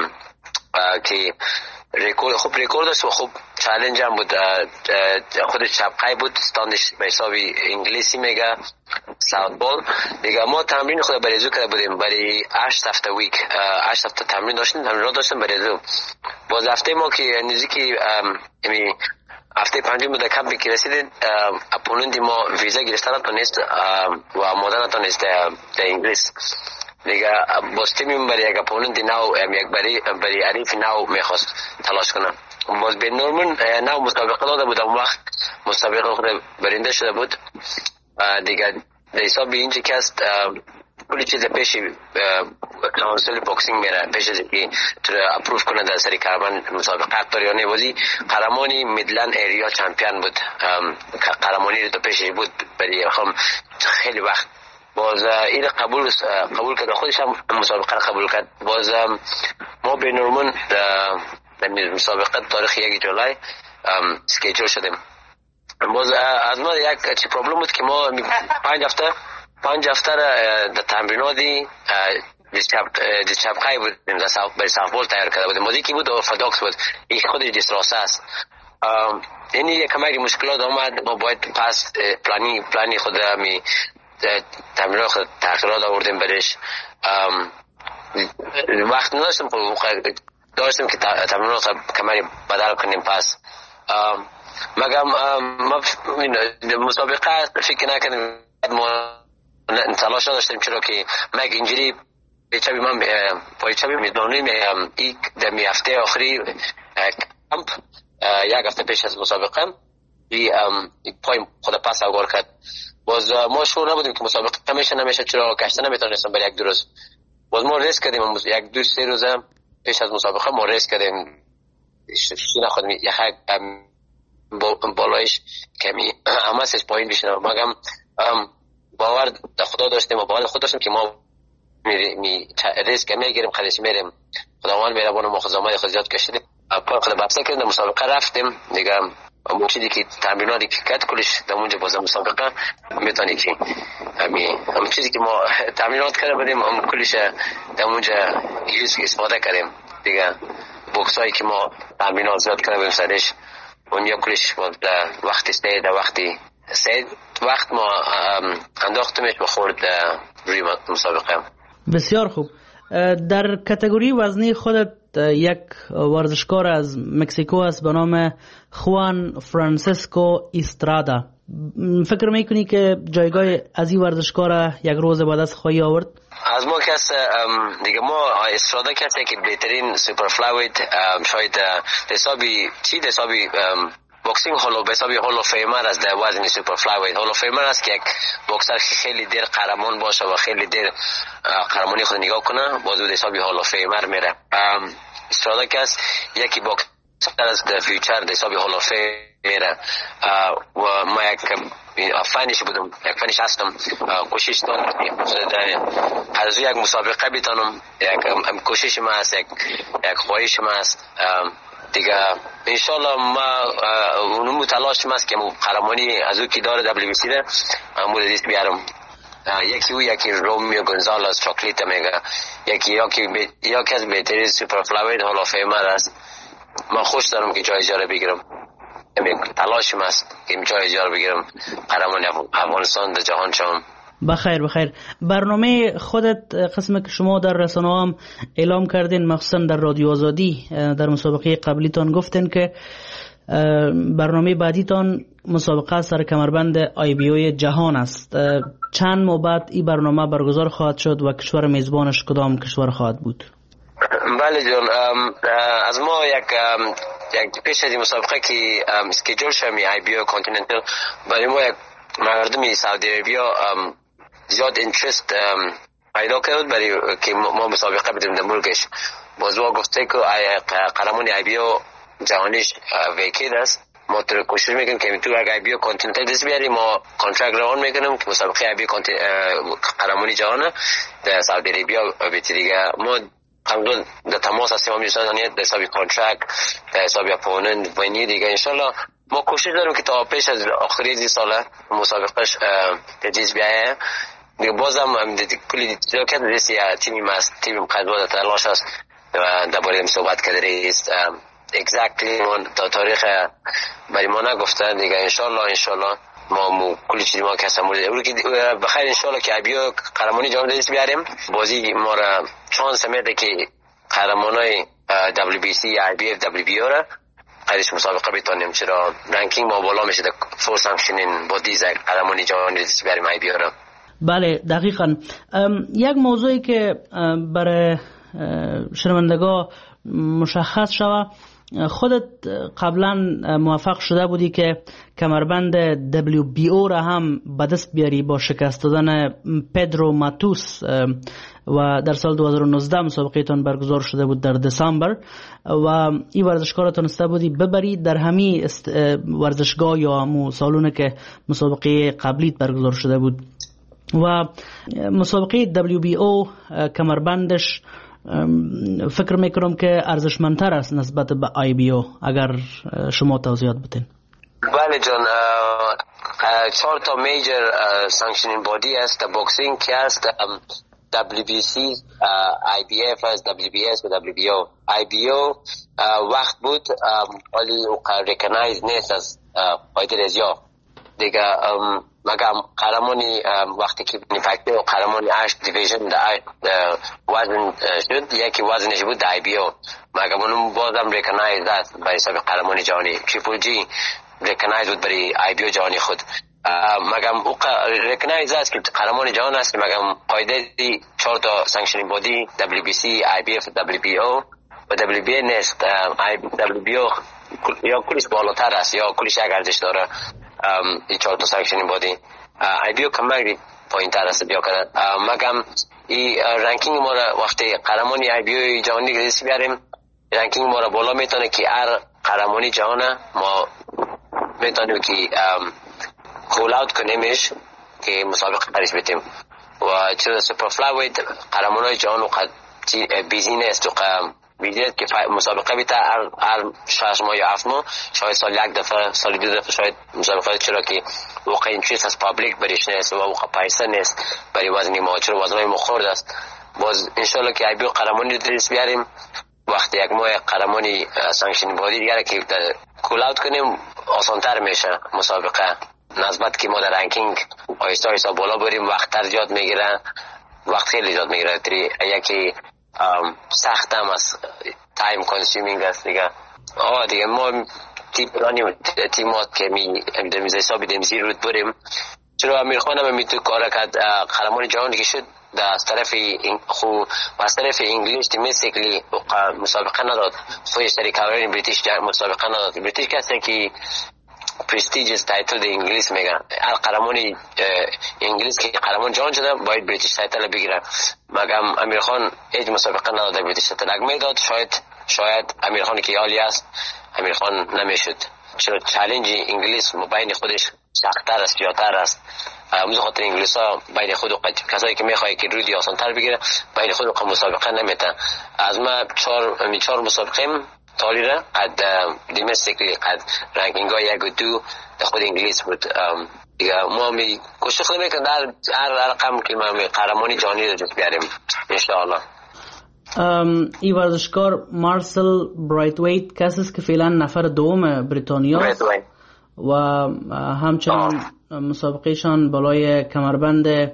که ریکورد خوب ریکورد داشت و خوب چالش هم بود. خود چپقای بود، استاندش به حساب انگلیسی میگه ساوت بال دیگه. ما تمرین خود برای زو کرده بودیم، برای هشت هفته ویک هشت هفته تمرین داشتیم، تمرین را داشتیم برای زو. باز هفته ما که نزدیکی امی هفته پنجم بود کمپی که رسیدیم، اپوننتی ما ویزا گرفته نتونست و آماده نتونست در انگلیس دیگه. باز تیمیم برای یک اپوننتی نو یک برای برای عریف نو میخواست تلاش کنه. باز به نورمن نو مسابقه داده بود، اون وقت مسابقه خود برنده شده بود دیگه. در حساب اینجا که است کلی چیز پیش کانسل بوکسینگ میره، پیش از اینکه تو اپروف کنه در سری کاربن مسابقه اکتوریانی بازی قهرمانی میدلند ایریا چمپیون بود. قهرمانی رو تو پیشش بود برای خم خیلی وقت. باز این قبول قبول کرد، خودش هم مسابقه را قبول کرد. باز ما به نورمن در مسابقه تاریخ یک جولای اسکیجول شدیم. باز از ما یک چی پرابلم بود که ما پنج هفته پنج هفته در تمریناتی دی چپقای بود برای سافبال تیار کرده بودیم. بازی که بود افاداکس بود، این خودش دیستراسه است. این یک کمک مشکلات آمد، ما باید پس پلانی پلانی خود می تمرین خود تغییرات آوردیم برش. وقت نداشتم، داشتیم که تمرین خود کمری بدل کنیم. پس مگم ما مسابقه فکر نکنیم ما تلاش داشتیم، چرا که مگ اینجوری پیچه بی من پیچه بی میدانیم یک دمی هفته آخری کمپ یک هفته پیش از مسابقه بی پای خود پس اوگار کرد. باز ما شور نبودیم که مسابقه میشه نمیشه، چرا کشته نمیتونستم برای یک دو روز. باز ما ریس کردیم، یک دو سه روز پیش از مسابقه ما ریس کردیم، شینا خودم یک بالایش کمی همسش پایین بشنم. مگم باور در خدا داشتیم و باور خود داشتیم که ما می, می ریسک میگیریم، خودش میریم، خداوند مهربان ما خود زحمت خود زیاد کشیدیم. پا خود بحث کردیم، مسابقه رفتیم دیگه. اون چیزی که تمریناتی که کات کلش در اونجا باز مسابقه میتونی که همین اون چیزی که ما تمرینات کرده بودیم اون کلش در اونجا یوز استفاده کردیم دیگه. بوکسایی که ما تمرینات زیاد کرده بودیم سرش اون یا کلش وقتی سه در وقتی سه وقت ما انداختیمش بخورد روی مسابقه. بسیار خوب. در کاتگوری وزنی خودت یک ورزشکار از مکزیکو است به نام خوان فرانسیسکو ایسترادا. فکر میکنی که جایگاه از این ورزشکار یک روز بعد از خواهی آورد؟ از ما کس دیگه ما ایسترادا کسی که بهترین سوپر فلاویت شاید حسابی چی حسابی بوکسینگ هولو به حسابی هولو فیمر از در وزن سوپر فلاویت. هولو فیمر است که یک بوکسر خیلی دیر قهرمان باشه و خیلی دیر قهرمانی خود نگاه کنه، باز به حسابی هولو فیمر میره. استرادا کس یکی بوکسر از در فیوچر به حسابی هولو فیمر میره و ما یک فنیش بودم، یک فنیش هستم، کوشش دارم از یک مسابقه بتونم، یک کوشش ما است، یک یک خواهش ما است دیگه. انشالله ما اونمو تلاش ماست که قهرمانی از او که داره دبلیو بی سی ده امو دیست بیارم. یکی او یکی رومیو گونزالز چاکلیت میگه، یکی یکی یکی از بهترین سوپر فلاویت هال آف فیمر است. من خوش دارم که جای اجاره بگیرم، تلاش ماست که جای اجاره بگیرم قهرمانی افغانستان در جهان شوم. بخیر بخیر. برنامه خودت قسم که شما در رسانه هم اعلام کردین، مخصوصا در رادیو آزادی در مسابقه قبلیتان گفتین که برنامه بعدیتان مسابقه سر کمربند آی بی او جهان است. چند ماه بعد این برنامه برگزار خواهد شد و کشور میزبانش کدام کشور خواهد بود؟ بله جان، از ما یک یک پیش از این مسابقه که اسکیجول شمی آی بی او کانتیننتال برای ما یک مردمی سعودی عربیا زیاد اینترست پیدا کرد برای که ما مسابقه بدیم در ملکش. بازوا گفته که قهرمانی آی بی او جهانیش ویکید است. ما تو کوشش میکنیم که تو اگه آی بی او کانتیننتال دست بیاریم، ما کانترکت روان میکنیم که مسابقه آی بی او قهرمانی جهان در سعودی عربیا بیتی دیگه. ما همون در تماس هستیم هم میشن در حسابی کانترکت، در حسابی اپوننت ونیو دیگه. انشالله ما کوشش داریم که تا پیش از آخری این سال مسابقهش تجهیز بیایه دیگه. بازم کلی دیگه که رئیس تیمی ماست، تیم قدوه تلاش است و درباره صحبت کرده است. اگزکتلی تا تاریخ برای ما نگفتن دیگه. انشالله انشالله ما مو کلی چیزی ما کسا مورد اول که بخیر انشالله که ابیو قهرمانی جام دست بیاریم. بازی ما را چانس میده که قهرمانای دبلیو بی سی آی بی اف دبلیو بی او را قریش مسابقه بتونیم، چرا رنکینگ ما بالا میشه در فور سانکشنین بودیز قهرمانی جام دست بیاریم آی بی او را. بله دقیقاً. یک موضوعی که برای شنوندگان مشخص شود، خودت قبلا موفق شده بودی که کمربند دبلیو بی او را هم به دست بیاری با شکست دادن پدرو ماتوس و در سال دو هزار و نوزده مسابقه تان برگزار شده بود در دسامبر و این ورزشکار تونسته بودی ببری در همین ورزشگاه یا همون سالونه که مسابقه قبلیت برگزار شده بود. و مسابقه دبلیو بی او کمربندش فکر میکنم که ارزشمندتر است نسبت به آی بی او. اگر شما توضیحات بدین. بله جان، چهار تا میجر سانکشنینگ بادی است در بوکسینگ که است دبلیو بی سی، آی بی اف است، دبلیو بی اس و دبلیو بی او. آی بی او وقت بود ولی ریکگنایز نیست از قاعده رضیا دیگه. مگم قهرمانی وقتی که نیفکتی و قهرمانی هشت دیویژن در وزن شد، یکی وزنش بود در آی بی او، مگم اونم بازم ریکگنایز است به حساب قهرمانی جهانی. تریپل جی ریکنایز بود برای آی بی او جهانی خود. مگم او ریکنایز است که قهرمان جهان است، مگم قاعده چهار تا سانکشنینگ بودی دبلیو بی سی، آی بی اف، دبلیو بی او و دبلیو بی نیست. دبلیو بی او یا کلیش بالاتر است یا کلیش یک ارزش داره. این چهار تا سانکشنینگ بودی آی بی او کمک پایین تر است بیا کنه. مگم این رنکینگ ما را وقتی قهرمانی آی بی او جهانی گذاشت بیاریم، رنکینگ ما را بالا میتونه که هر قهرمانی جهان ما میتونیم که کول اوت کنیمش که مسابقه قریش بیتیم. و چرا سوپر فلاویت قهرمانای جهان و بیزینه است و بیزینه که مسابقه بیته هر هر شش ماه یا هفت ماه، شاید سال یک دفعه، سال دو دفعه شاید مسابقه، چرا که واقعا اینترست از پابلیک برش نیست و واقعا پیسه نیست برای وزن ما، چرا وزنای ما خورد است. باز انشالله که آی بی او قهرمانی رو درست بیاریم، وقتی یک ماه قهرمانی سانکشن بودی دیگه که کول اوت کنیم آسانتر میشه مسابقه، نسبت که ما در رنکینگ آیستا آیستا بالا بریم وقت تر زیاد میگیره، وقت خیلی زیاد میگیره، تری یکی سخت هم است، تایم کنسیومینگ است دیگه. آه دیگه ما تیم پلانی تیمات که می دمیز حسابی دمیزی رود بریم، چرا امیر خان هم میتو کار کرد قهرمان جهان دیگه شد از طرف خو از طرف انگلیس تیمیسیکلی مسابقه نداد، سویش در کاورین بریتیش مسابقه نداد. بریتیش کسی که پرستیجیس تایتل در انگلیس میگن، هر قهرمانی انگلیس که قهرمان جهان شده باید بریتیش تایتل بگیره، مگم امیر خان هیچ مسابقه نداد در بریتیش تایتل. اگه میداد شاید شاید امیر خان که عالی است امیر خان نمیشد، چرا چالش انگلیس بین خودش سخت‌تر است، زیادتر است. امروز خاطر انگلیس ها بین خود کسایی که میخوای که رودی آسان تر بگیره بین خود مسابقه نمیتن. از ما چهار می چهار مسابقه تالی را قد دیمستیکلی قد رنکینگ ها یک و دو خود انگلیس بود دیگه. ما می کوشش میکنیم در هر رقم که ما قهرمانی جهانی رو جز بیاریم ان شاء الله. ای ورزشکار مارسل برایتویت کسی است که فعلا نفر دوم بریتانیا است و همچنان مسابقهشان بالای کمربند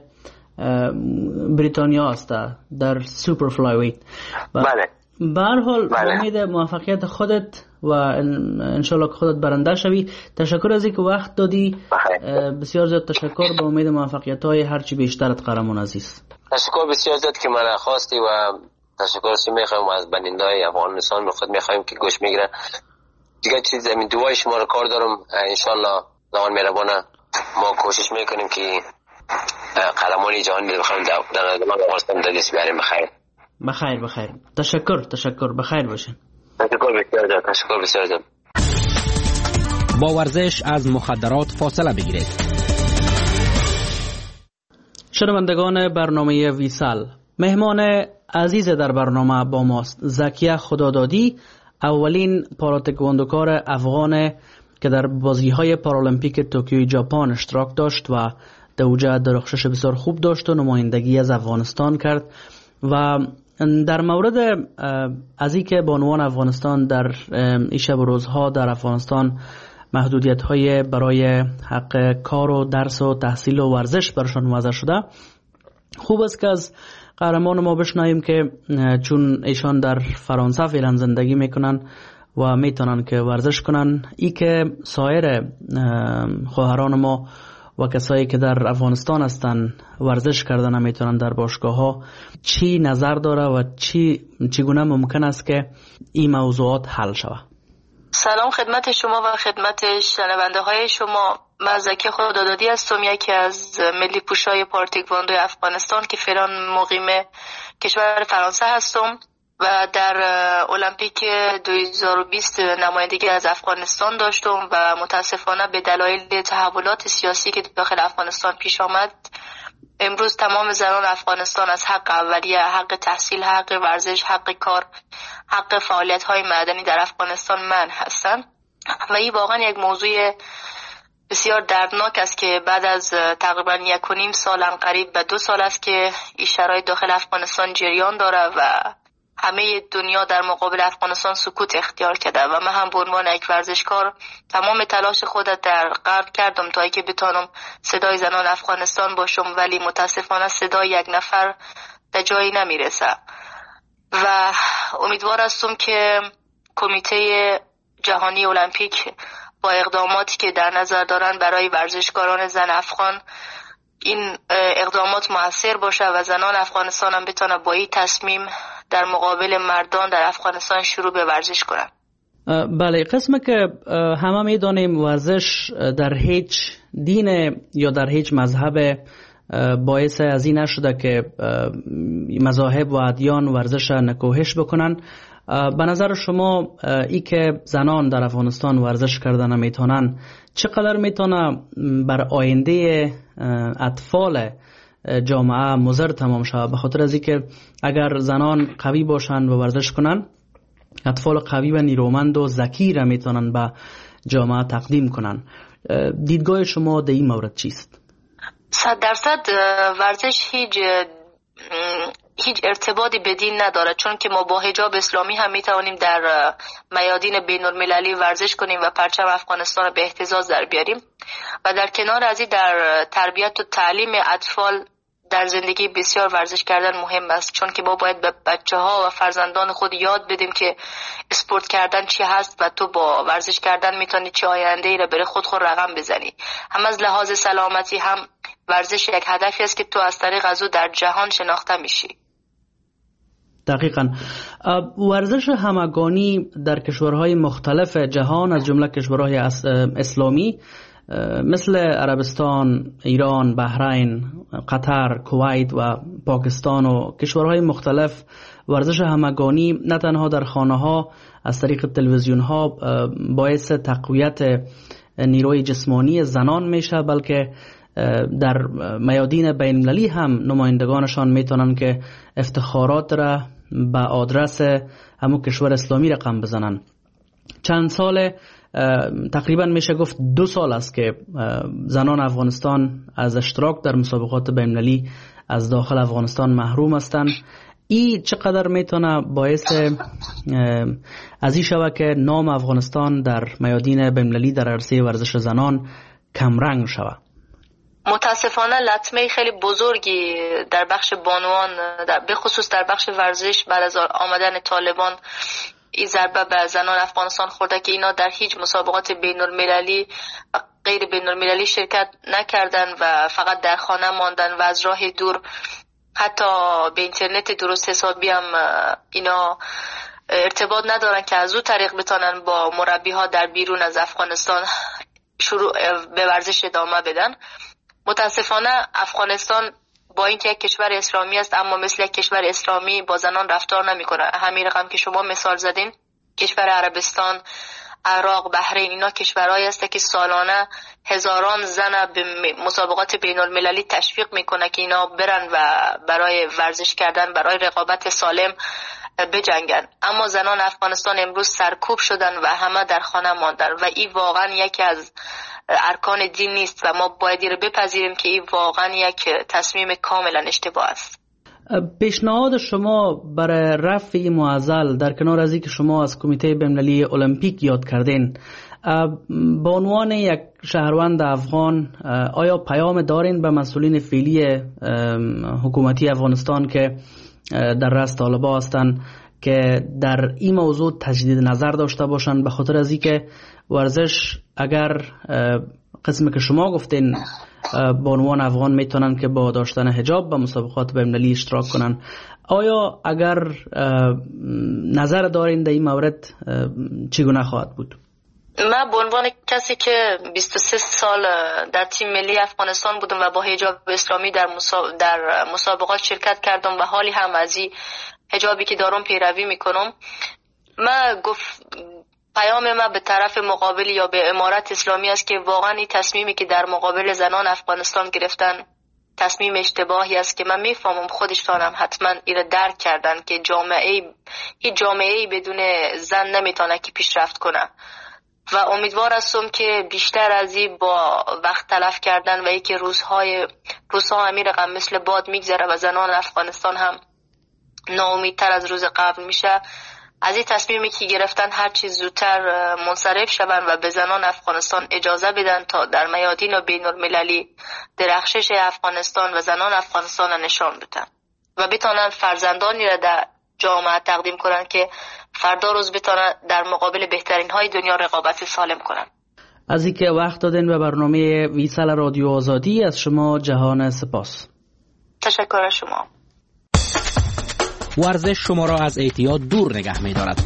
بریتانیا است در سوپر فلایویت. بله. به هر حال امید موفقیت خودت و انشالله که خودت برنده شوی. تشکر از اینکه وقت دادی، بسیار زیاد تشکر. به امید موفقیت های هرچی بیشترت قهرمان عزیز. تشکر بسیار زیاد که من خواستی و تشکر سی میخوایم از بننده های افغانستان خود میخوایم که گوش میگیرن دیگه. چیز زمین دوای شما رو کار دارم انشالله زمان مهربانه ما کوشش میکنیم که قهرمانی جهانی رو بخوایم در زمان افغانستان دست بیاریم. بخیر بخیر بخیر. تشکر تشکر. بخیر باشین. تشکر بسیار زیاد. تشکر بسیار زیاد. با ورزش از مخدرات فاصله بگیرید. شنوندگان برنامه ویسال، مهمان عزیز در برنامه با ماست زکیه خدادادی، اولین پاراتکواندوکار افغان که در بازی‌های پارالمپیک توکیو ژاپن اشتراک داشت و در اوجه درخشش بسیار خوب داشت و نمایندگی از افغانستان کرد. و در مورد از اینکه بانوان افغانستان در این شب و روزها در افغانستان محدودیت‌های برای حق کار و درس و تحصیل و ورزش برشان وضع شده، خوب است که از قهرمان ما بشنویم که چون ایشان در فرانسه فعلا زندگی میکنن و میتونن که ورزش کنن، ای که سایر خواهران ما و کسایی که در افغانستان هستن ورزش کردن میتونن در باشگاه ها، چی نظر داره و چی چگونه ممکن است که این موضوعات حل شود؟ سلام خدمت شما و خدمت شنونده های شما. من زکی خدادادی هستم، یکی از ملی پوشای پارتیکواندو افغانستان که فعلا مقیم کشور فرانسه هستم و در المپیک دو هزار و بیست نمایندگی از افغانستان داشتم و متاسفانه به دلایل تحولات سیاسی که داخل افغانستان پیش آمد امروز تمام زنان افغانستان از حق اولیه، حق تحصیل، حق ورزش، حق کار، حق فعالیت های مدنی در افغانستان منع هستند و این واقعا یک موضوع بسیار دردناک است که بعد از تقریبا یک و نیم سال قریب به دو سال است که این شرایط داخل افغانستان جریان داره و همه دنیا در مقابل افغانستان سکوت اختیار کرده و من هم به عنوان یک ورزشکار تمام تلاش خودت در غرب کردم تا اینکه بتانم صدای زنان افغانستان باشم، ولی متاسفانه صدای یک نفر در جایی نمیرسه و امیدوار هستم که کمیته جهانی المپیک با اقداماتی که در نظر دارن برای ورزشکاران زن افغان این اقدامات موثر باشه و زنان افغانستان هم بتونن با این تصمیم در مقابل مردان در افغانستان شروع به ورزش کنن. بله، قسم که همه میدانیم ورزش در هیچ دین یا در هیچ مذهب باعث از این نشده که مذاهب و ادیان ورزش نکوهش بکنن. به نظر شما ای که زنان در افغانستان ورزش کردن نمیتونن چقدر میتونه بر آینده اطفال جامعه مضر تمام شود؟ به خاطر از اینکه اگر زنان قوی باشن و ورزش کنن، اطفال قوی و نیرومند و ذکی را میتونن به جامعه تقدیم کنن. دیدگاه شما در این مورد چیست؟ صد درصد ورزش هیچ هیچ ارتباطی به دین نداره، چون که ما با حجاب اسلامی هم میتوانیم در میادین بین المللی ورزش کنیم و پرچم افغانستان به اهتزاز در بیاریم. و در کنار از این در تربیت و تعلیم اطفال در زندگی بسیار ورزش کردن مهم است، چون که ما باید به بچه ها و فرزندان خود یاد بدیم که اسپورت کردن چی هست و تو با ورزش کردن میتونی چه آینده ای را برای خود خود رقم بزنی. هم از لحاظ سلامتی هم ورزش یک هدفی است که تو از طریق از او در جهان شناخته میشی. دقیقاً. ورزش همگانی در کشورهای مختلف جهان از جمله کشورهای اسلامی مثل عربستان، ایران، بحرین، قطر، کویت و پاکستان و کشورهای مختلف ورزش همگانی نه تنها در خانه ها از طریق تلویزیون ها باعث تقویت نیروی جسمانی زنان میشه، بلکه در میادین بین المللی هم نمایندگانشان میتونن که افتخارات را به آدرس همون کشور اسلامی رقم بزنن. چند سال تقریبا میشه گفت دو سال است که زنان افغانستان از اشتراک در مسابقات بین المللی از داخل افغانستان محروم هستند. این چقدر میتونه باعث از این شود که نام افغانستان در میادین بین المللی در عرصه ورزش زنان کمرنگ شود؟ متاسفانه لطمه خیلی بزرگی در بخش بانوان در به خصوص در بخش ورزش بعد از آمدن طالبان این ضربه به زنان افغانستان خورده که اینا در هیچ مسابقات بین المللی و غیر بین المللی شرکت نکردن و فقط در خانه ماندن و از راه دور حتی به اینترنت درست حسابی هم اینا ارتباط ندارن که از او طریق بتونن با مربی ها در بیرون از افغانستان شروع به ورزش ادامه بدن. متاسفانه افغانستان با اینکه یک کشور اسلامی است اما مثل یک کشور اسلامی با زنان رفتار نمیکنه. همین رقم که شما مثال زدین، کشور عربستان، عراق، بحرین، اینا کشورهایی است که سالانه هزاران زن به مسابقات بین المللی تشویق میکنه که اینا برن و برای ورزش کردن، برای رقابت سالم بجنگن. اما زنان افغانستان امروز سرکوب شدن و همه در خانه ماندن و این واقعا یکی از ارکان دین نیست و ما باید این رو بپذیریم که این واقعا یک تصمیم کاملا اشتباه است. پیشنهاد شما برای رفع این معضل در کنار از اینکه شما از کمیته بین‌المللی المپیک یاد کردین، به عنوان یک شهروند افغان آیا پیام دارین به مسئولین فعلی حکومتی افغانستان که در رأس طالبان هستند که در این موضوع تجدید نظر داشته باشند؟ به خاطر از اینکه ورزش اگر قسمی که شما گفتین به عنوان افغان میتونن که با داشتن حجاب به مسابقات بین‌المللی اشتراک کنن، آیا اگر نظر دارین در این مورد چگونه خواهد بود؟ من به عنوان کسی که بیست و سه سال در تیم ملی افغانستان بودم و با حجاب اسلامی در در مسابقات شرکت کردم و حالی هم از این حجابی که دارم پیروی میکنم، من گفت پیام ما به طرف مقابل یا به امارت اسلامی است که واقعا این تصمیمی که در مقابل زنان افغانستان گرفتن تصمیم اشتباهی است که من میفهمم خودشان هم حتما این را درک کردن که جامعه هیچ جامعه‌ای بدون زن نمیتونه که پیشرفت کنه و امیدوار هستم که بیشتر از این با وقت تلف کردن و اینکه روزهای روزها همین رقم مثل باد میگذره و زنان افغانستان هم ناامیدتر از روز قبل میشه، از این تصمیمی که گرفتن هر چیز زودتر منصرف شوند و به زنان افغانستان اجازه بدن تا در میادین و بین المللی درخشش افغانستان و زنان افغانستان را نشان بدن و بتونن فرزندانی را در جامعه تقدیم کنن که فردا روز بتونن در مقابل بهترین های دنیا رقابت سالم کنن. از اینکه وقت دادین به برنامه ویسال رادیو آزادی. از شما جهان سپاس. تشکر از شما. ورزش شما را از اعتیاد دور نگه می دارد.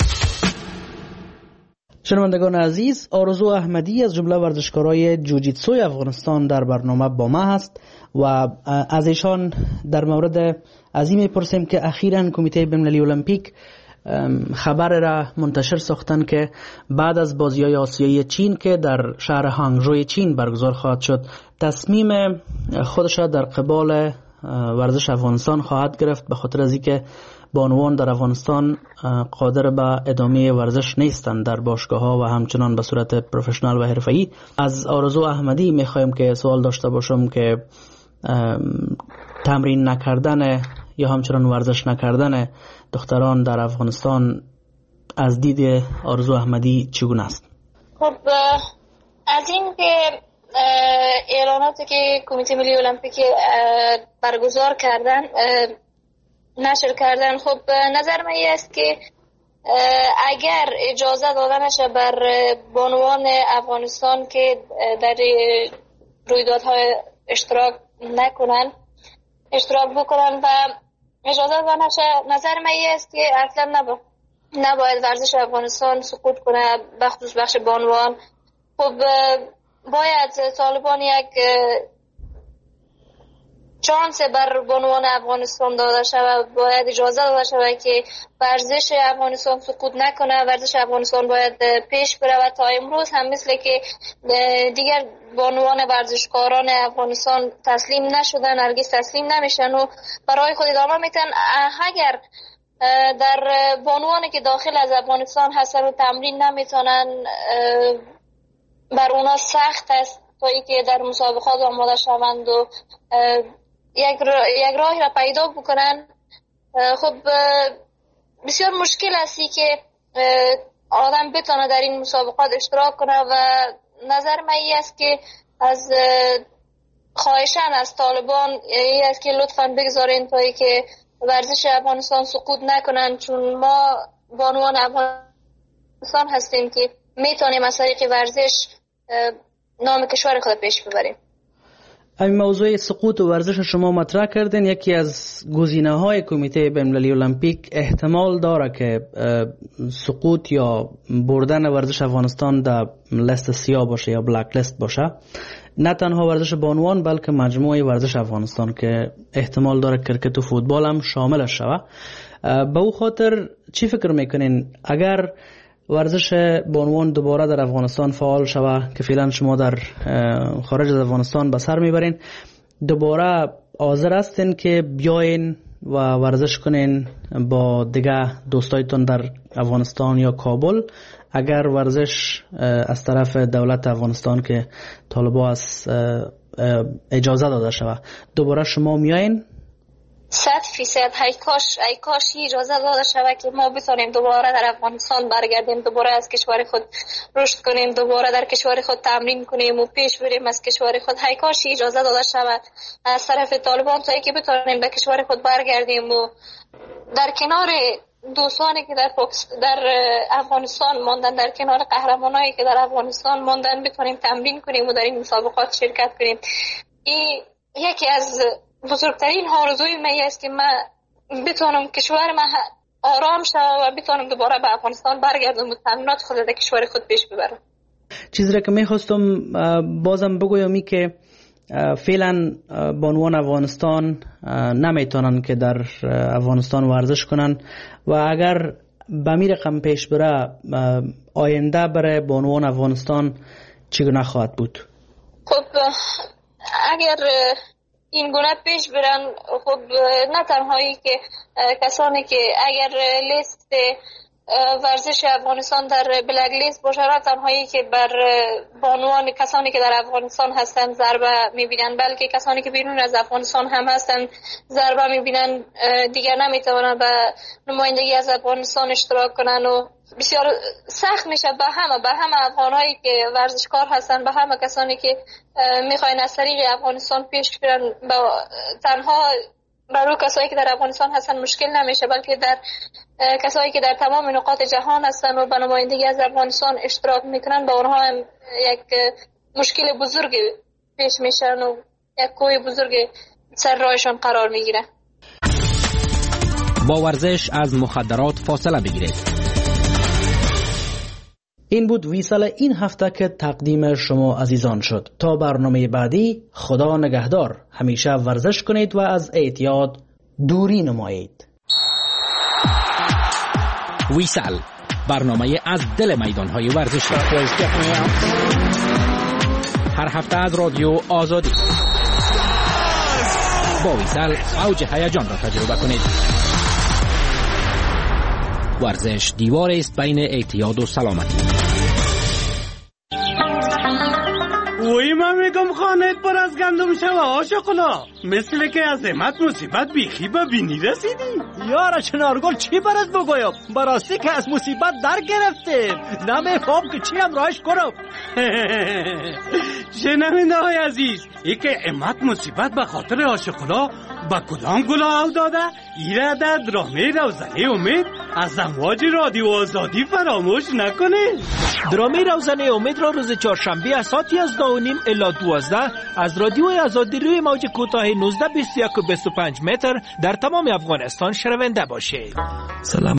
شنوندگان عزیز، آرزو احمدی از جمله ورزشکارای جوجیتسوی افغانستان در برنامه با ما هست و از ایشان در مورد از این میپرسیم که اخیراً کمیته بین‌المللی المپیک خبر را منتشر ساختن که بعد از بازی‌های آسیایی چین که در شهر هانگژو چین برگزار خواهد شد، تصمیم خودش را در قبال ورزش افغانستان خواهد گرفت، به خاطر از اینکه بانوان در افغانستان قادر به ادامه ورزش نیستند در باشگاه‌ها و همچنان به صورت پروفشنال و حرفه‌ای. از آرزو احمدی می‌خوایم که سوال داشته باشم که تمرین نکردن یا همچنان ورزش نکردن دختران در افغانستان از دید آرزو احمدی چگونه است؟ خب از این که اعلاناتی که کمیته ملی المپیک برگزار کردن نشر کردن، خب نظر من این است که اگر اجازه داده نشه بر بانوان افغانستان که در رویدادهای اشتراک نکنن اشتراک بکنن و اجازه داده نشه، نظر من این است که اصلا نبا نباید ورزش افغانستان سقوط کنه، بخصوص بخش بانوان. خب باید طالبان یک چانس بر بانوان افغانستان داده شود، باید اجازه داده شود که ورزش افغانستان سقوط نکنه، ورزش افغانستان باید پیش برود. تا امروز هم مثل که دیگر بانوان ورزشکاران افغانستان تسلیم نشدن، هرگز تسلیم نمیشن و برای خود ادامه میتن. اگر در بانوانی که داخل از افغانستان هستن و تمرین نمیتونن، بر اونا سخت است تا اینکه در مسابقات آماده شوند و یک را یک راهی را پیدا بکنن. خب بسیار مشکل است که آدم بتونه در این مسابقات اشتراک کنه و نظر من این است که از خواهشاً از طالبان این است که لطفاً بگذارین تا اینکه ورزش افغانستان سقوط نکنن، چون ما بانوان افغانستان هستیم که میتونیم از طریق ورزش نام کشور خود پیش ببریم. این موضوع سقوط و ورزش شما مطرح کردین. یکی از گزینه‌های کمیته بین‌المللی المپیک احتمال داره که سقوط یا بردن ورزش افغانستان در لیست سیاه باشه یا بلک لیست باشه، نه تنها ورزش بانوان بلکه مجموعه ورزش افغانستان که احتمال داره کرکت و فوتبال هم شامل شوه. به او خاطر چی فکر میکنین اگر ورزش بانوان دوباره در افغانستان فعال شود که فعلا شما در خارج از افغانستان به سر میبرین، دوباره حاضر هستین که بیاین و ورزش کنین با دیگه دوستایتون در افغانستان یا کابل اگر ورزش از طرف دولت افغانستان که طالبان از اجازه داده شود، دوباره شما میاین؟ صد فیصد. ای کاش ای کاش اجازه داده شود که ما بتونیم دوباره در افغانستان برگردیم، دوباره از کشور خود رشد کنیم، دوباره در کشور خود تمرین کنیم و پیش بریم از کشور خود. ای کاش اجازه داده شود از طرف طالبان تا اینکه بتونیم به کشور خود برگردیم و در کنار دوستانی که در در افغانستان ماندن، در کنار قهرمانایی که در افغانستان ماندن بتونیم تمرین کنیم و در این مسابقات شرکت کنیم. این یکی از بزرگترین آرزوی من است که من بتونم کشور من آرام شد و بتونم دوباره به افغانستان برگردم و تمرینات خود در کشور خود پیش ببرم. چیزی را که میخواستم بازم بگویم که فعلا بانوان افغانستان نمیتونن که در افغانستان ورزش کنن و اگر به می رقم پیش بره آینده برای بانوان افغانستان چگونه خواهد بود؟ خب اگر این گونه پیش برن، خب نه تنهایی که کسانی که اگر لیست ورزش افغانستان در بلک لیست باشه، نه تنهایی که بر بانوان کسانی که در افغانستان هستند ضربه میبینن، بلکه کسانی که بیرون از افغانستان هم هستند ضربه میبینن، دیگر نمیتوانند به نمایندگی از افغانستان اشتراک کنن و بسیار سخت میشه به همه به همه افغانهایی که ورزشکار هستن، به همه کسانی که میخواین از طریق افغانستان پیش برن. با تنها برای کسایی که در افغانستان هستن مشکل نمیشه، بلکه در کسایی که در تمام نقاط جهان هستن و به نمایندگی از افغانستان اشتراک میکنن با اونها هم یک مشکل بزرگ پیش میشن و یک کوه بزرگ سر راهشان قرار میگیره. با ورزش از مخدرات فاصله بگیرید. این بود ویسال این هفته که تقدیم شما عزیزان شد. تا برنامه بعدی، خدا نگهدار. همیشه ورزش کنید و از اعتیاد دوری نمایید. ویسال، برنامه از دل میدانهای ورزشی. هر هفته از رادیو آزادی. با ویسال اوج هیجان را تجربه کنید. ورزش دیوار است بین اعتیاد و سلامتی. وی من میگم خانهت پر از گندم شوه آشقلا، مثل که از امت مصیبت بیخی به بینی رسیدی. یارا چنارگل چی برات بگویم؟ براستی که از مصیبت در گرفتیم، نمیفهم که چی هم راهش کنم. شنونده های عزیز، ای که امت مصیبت به خاطر آشقلا با کدام گلا او داده؟ ایره در درامه روزنه امید از امواج رادیو آزادی فراموش نکنه. درامه روزنه امید را روز چهارشنبه از ساعت یازده و نیم الی دوازده از رادیو آزادی روی موج کوتاه نوزده بیست و یک و بیست و پنج متر در تمام افغانستان شنونده باشید. سلام.